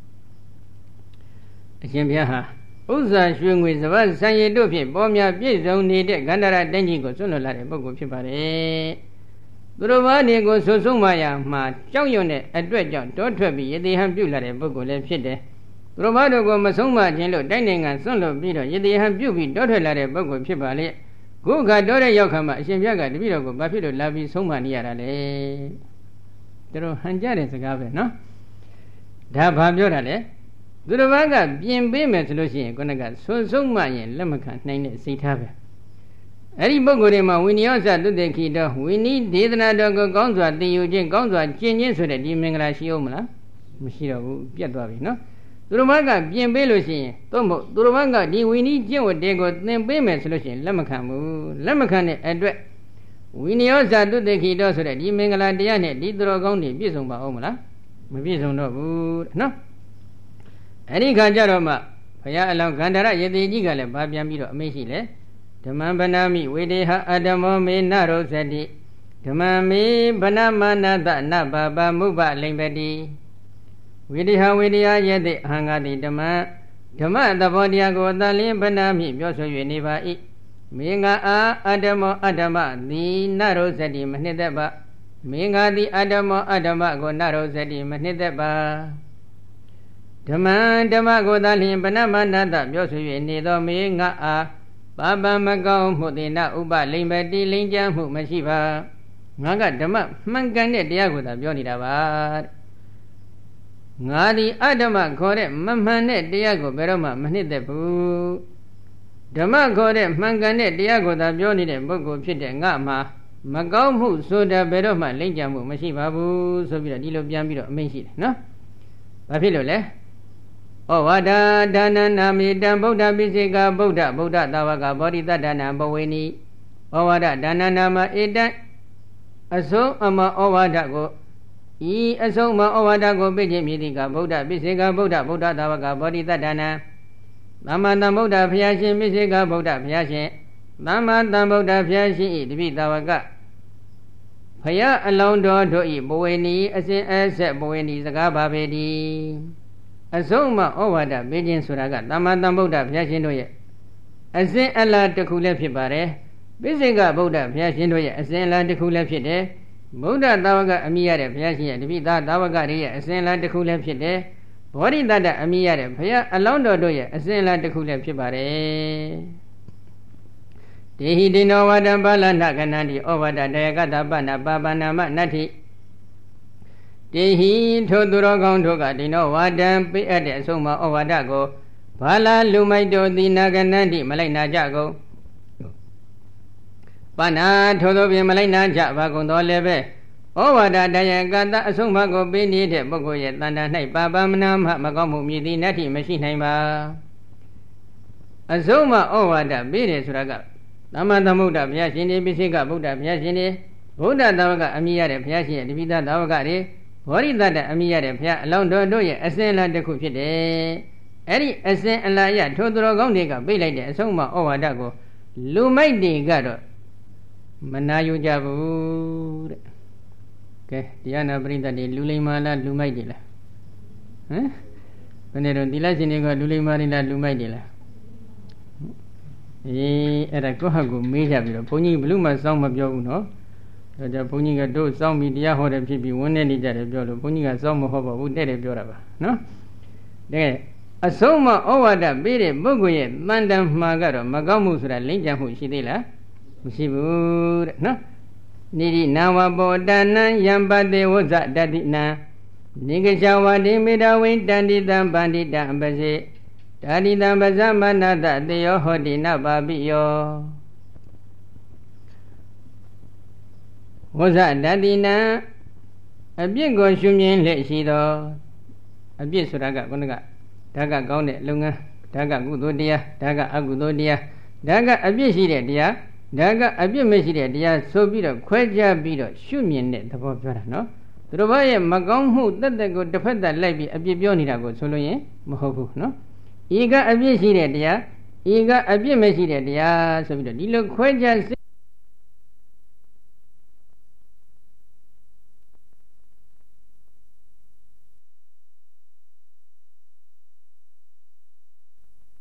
အရှင်ဘုရားဟာဥစ္စာရွှေငွေစပါးဆံရည်တို့ဖြင့်ပေါ်များပြည့်စုံနေတဲ့ဂန္ဓာရတိုင်းကြီးကိုဆွလွတ်လာတဲ့ပုဂ္ဂိုလ်ဖြစ်ပါတယ်သူတော်ဘာနေကိုဆွဆုံးမရာမှာကြောက်ရွံ့တဲ့အတွက်ကြောင့်တောထွက်ပြီးယတိဟံပြုလာတဲ့ပုဂ္ဂိုလ်လည်းဖြစ်တယ်သူတော်ဘာတို့ကိုမဆုံးမခြင်းလို့တိုင်းနိုင်ငံဆွလွတ်ပြီးတော့ယတိဟံပြုပြီးတောထွက်လာတဲ့ပုဂ္ဂိုလ်ဖြစ်ပါလေခုခါတောတဲ့ရောက်ခါမှာအရှင်ဘုရားကတပည့်တော်ကိုဘာဖြစ်လို့လာပြီးဆုံးမနေရတာလဲသူတို့ဟန်ကြတဲ့စကားပဲနော်ဒါဘာပြောတာလဲသူတော်ဘာကပြင်ပေးမယ်ဆိုလို့ရှိရင်ခုနကဆွဆုံးမရင်လက်မခံနိုင်တဲ့စိတ်ထားပဲအဲ့ဒီပုဂ္ဂိုလ်တွေမှာဝိနည်းသတုတေခိတောဝိနည်းဒေသနာတော်ကိုကောင်းစွာသိယူခြင်းကောင်းစွာကျင့်ခြင်းဆိုတဲ့ဒီမင်္ဂလာရှိအောင်မလားမရှိတော့ဘူးပြတ်သွားပြီနော်သူတော်ဘာကပြင်ပေးလို့ရှိရင်သို့မဟုတ်သူတော်ဘာကဒီဝိနည်းကျင့်ဝတ်တွေကိုသင်ပေးမယ်ဆိုလို့ရှိရင်လက်မခံဘူးလက်မခံတဲ့အတွက်ဝိနည်းသတုတေခိတောဆိုတဲ့ဒီမင်္ဂလာတရားနဲ့ဒီသူတော်ကောင်းတွေပြည့်စုံပါအောင်မလားမပြည့်စုံတော့ဘူးနော်အဲ့ဒီခါကျတော့မှဘုရားအလောင်းဂန္ဓာရယတိကြီးကလည်းဗာပြန်ပြီးတော့အမိန့်ရှိလေဓမ္မဗနာမိဝေဒေဟအတ္တမောမေနရောသတိဓမ္မမေဗနမာနတနဘာပမုပလိမ္ပတိဝေဒေဟဝေဒေယယတိအဟံငါတိဓမ္မဓမ္မသဘောတရားကိုတန်လင်းဗနာမိပြောဆို၍နေပါ၏မေငါအားအတ္တမောအတ္တမသည်နရောသတိမနှစ်သက်ပါမေငါသည်အတ္တမောအတ္တမကိုနရောသတိမနှစ်သက်ပါဓမ္မဓမ္မကိုသာလျှင်ဗနမနတပြောဆို၍နေသောမေငါအားပါပမကောင်းမှုသေနဥပလိမ္ပတိလိမ့်ကြမှုမရှိပါငါကဓမ္မမှန်ကန်တဲ့တရားကိုသာပြောနေတာပါငါသည်အတ္တမခေါ်တဲ့မမှန်တဲ့တရားကိုဘယ်တော့မှမနှစ်သက်ဘူးဓမ္မခေါ်တဲ့မှန်ကန်တဲ့တရားကိုသာပြောနေတဲ့ပုဂ္ဂိုလ်ဖြစ်တဲ့ငါမှာမကောင်းမှုဆိုတာဘယ်တော့မှလိမ့်ကြမှုမရှိပါဘူးဆိုပြီးတော့ဒီလိုပြန်ပြီးတော့အမိန့်ရှိတယ်နော်ဘာဖြစ်လို့လဲဩဝါဒဒါနနာမေတံဗုဒ္ဓပိစိကဗုဒ္ဓဗုဒ္ဓသာဝကဗောဓိတတ္တနာဘဝေနိဩဝါဒဒါနနာမဧတံအဆုံးအမဩဝါဒကိုဤအဆုံးမဩဝါဒကိုပြည့်ခြင်းမြည်သည်ကဗုဒ္ဓပိစိကဗုဒ္ဓဗုဒ္ဓသာဝကဗောဓိတတ္တနာသမ္မာသမ္ဗုဒ္ဓဘုရားရှင်ပိစိကဗုဒ္ဓဘုရားရှင်သမ္မာသမ္ဗုဒ္ဓဘုရားရှင်ဤတပိသာဝကဖယားအလောင်းတော်တို့ဤဘဝေနီအစဉ်အဆက်ဘဝေနီစကားပါပေသည်အဆုံးမဩဝါဒပေးခြင်းဆိုတာကသမ္မာသမ္ဗုဒ္ဓဘုရားရှင်တို့ရဲ့အစဉ်အလာတစ်ခုလည်းဖြစ်ပါတယ်ပိစိကဗုဒ္ဓဘုရားရှင်တို့ရဲ့အစဉ်အလာတစ်ခုလည်းဖြစ်တယ်ဗုဒ္ဓသာဝကအမိရတဲ့ဘုရားရှင်ရဲ့တပိသားသာဝကတွေရဲ့အစဉ်အလာတစ်ခုလည်းဖြစ်တယ်ဘောဓိတတ္တအမိရတဲ့ဘုရားအလောင်းတော်တို့ရဲ့အစဉ်အလာတစ်ခုလည်းဖြစ်ပါတယ်ဒေဟိတိနောဝါဒံပါဠနာကနန္တိဩဝါဒတယကတပနာပါပနာမနတ္ထိတေဟိထိုသူတော်ကောင်းတို့ကဒီနောဝါဒံပေးအပ်တဲ့အဆုံးမဩဝါဒကိုဘာလာလူမိုက်တို့သည်နာကနန္တိမလိုက်နာကြကုန်ပနာထိုသောဖြင့်မလိုက်နာကြပါကုန်တော်လည်းပဲဩဝါဒတယကတအဆုံးမကိုပေးနေတဲ့ပုဂ္ဂိုလ်ရဲ့တဏ္ဍာ၌ပါပမနာမမကောင်းမှုမြည်သည်နတ္ထိမရှိနိုင်ပါအဆုံးမဩဝါဒပေးတယ်ဆိုတာကသမ္မာသမ္ဗုဒ္ဓဘုရားရှင်ဒီပိစိကဗုဒ္ဓဘုရားရှင်ဒီဗုဒ္ဓသာဝကအမိရတဲ့ဘုရားရှင်ရဲ့တပိသသာဝကတွေဘောဓိတတ္တအမိရတဲ့ဘုရားအလောင်းတော်တို့ရဲ့အစဉ်အလာတစ်ခုဖြစ်တယ်အဲ့ဒီအစဉ်အလာရထိုသူတော်ကောင်းတွေကပြိလိုက်တဲ့အဆုံးမဩဝါဒကိုလူမိုက်တွေကတော့မနာယူကြဘူးတဲ့ကဲတရားနာပရိသတ်တွေလူလိမ္မာလားလူမိုက်တွေလားဟမ်ဘယ်နဲ့တော့သီလရှင်တွေကလူလိမ္မာတွေလားလူမိုက်တွေလားအေးအဲ့ဒါကိုယ့်ဟာကိုမေးကြပြီးတော့ဘုန်းကြီးဘလို့မှစောင်းမပြောဘူးနော်ဒါကြဘုန်းကြီးကတို့စောင်းပြီးတရားဟောတယ်ဖြစ်ပြီးဝန်းနေနေကြတယ်ပြောလို့ဘုန်းကြီးကစောင်းမဟုတ်ပါဘူးတဲ့တယ်ပြောတာပါနော်တကယ်အဆုံးမဩဝါဒပေးတဲ့ပုဂ္ဂိုလ်ရဲ့တန်တန်မှာကတော့မကောင်းမှုဆိုတာလိမ့်ကြမှုရှိသေးလားမရှိဘူးတဲ့နော်နိရိနာဝဘောတနံယံပတေဝဇတတိနံနိဂချဝတိမေတဝိတန္တိတံပန္တိတံပစေဒါတိတံပဇမနတတေယောဟောတိနပါပိယောဝဇတတိနံအပြစ်ကိုရှုမြင်လက်ရှိသောအပြစ်ဆိုတာကခုနကဒါကကောင်းတဲ့လုပ်ငန်းဒါကကုသိုလ်တရားဒါကအကုသိုလ်တရားဒါကအပြစ်ရှိတဲ့တရားဒါကအပြစ်မရှိတဲ့တရားဆိုပြီးတော့ခွဲခြားပြီးတော့ရှုမြင်တဲ့သဘောပြောတာနော်သူတို့ဘာရဲ့မကောင်းမှုတက်တက်ကိုတစ်ဖက်သက်လိုက်ပြီးအပြစ်ပြောနေတာကိုဆိုလို့ရင်မဟုတ်ဘူးနော်ဤကအပြစ်ရှိတဲ့တရားဤကအပြစ်မရှိတဲ့တရားဆိုပြီးတော့ဒီလိုခွဲခြား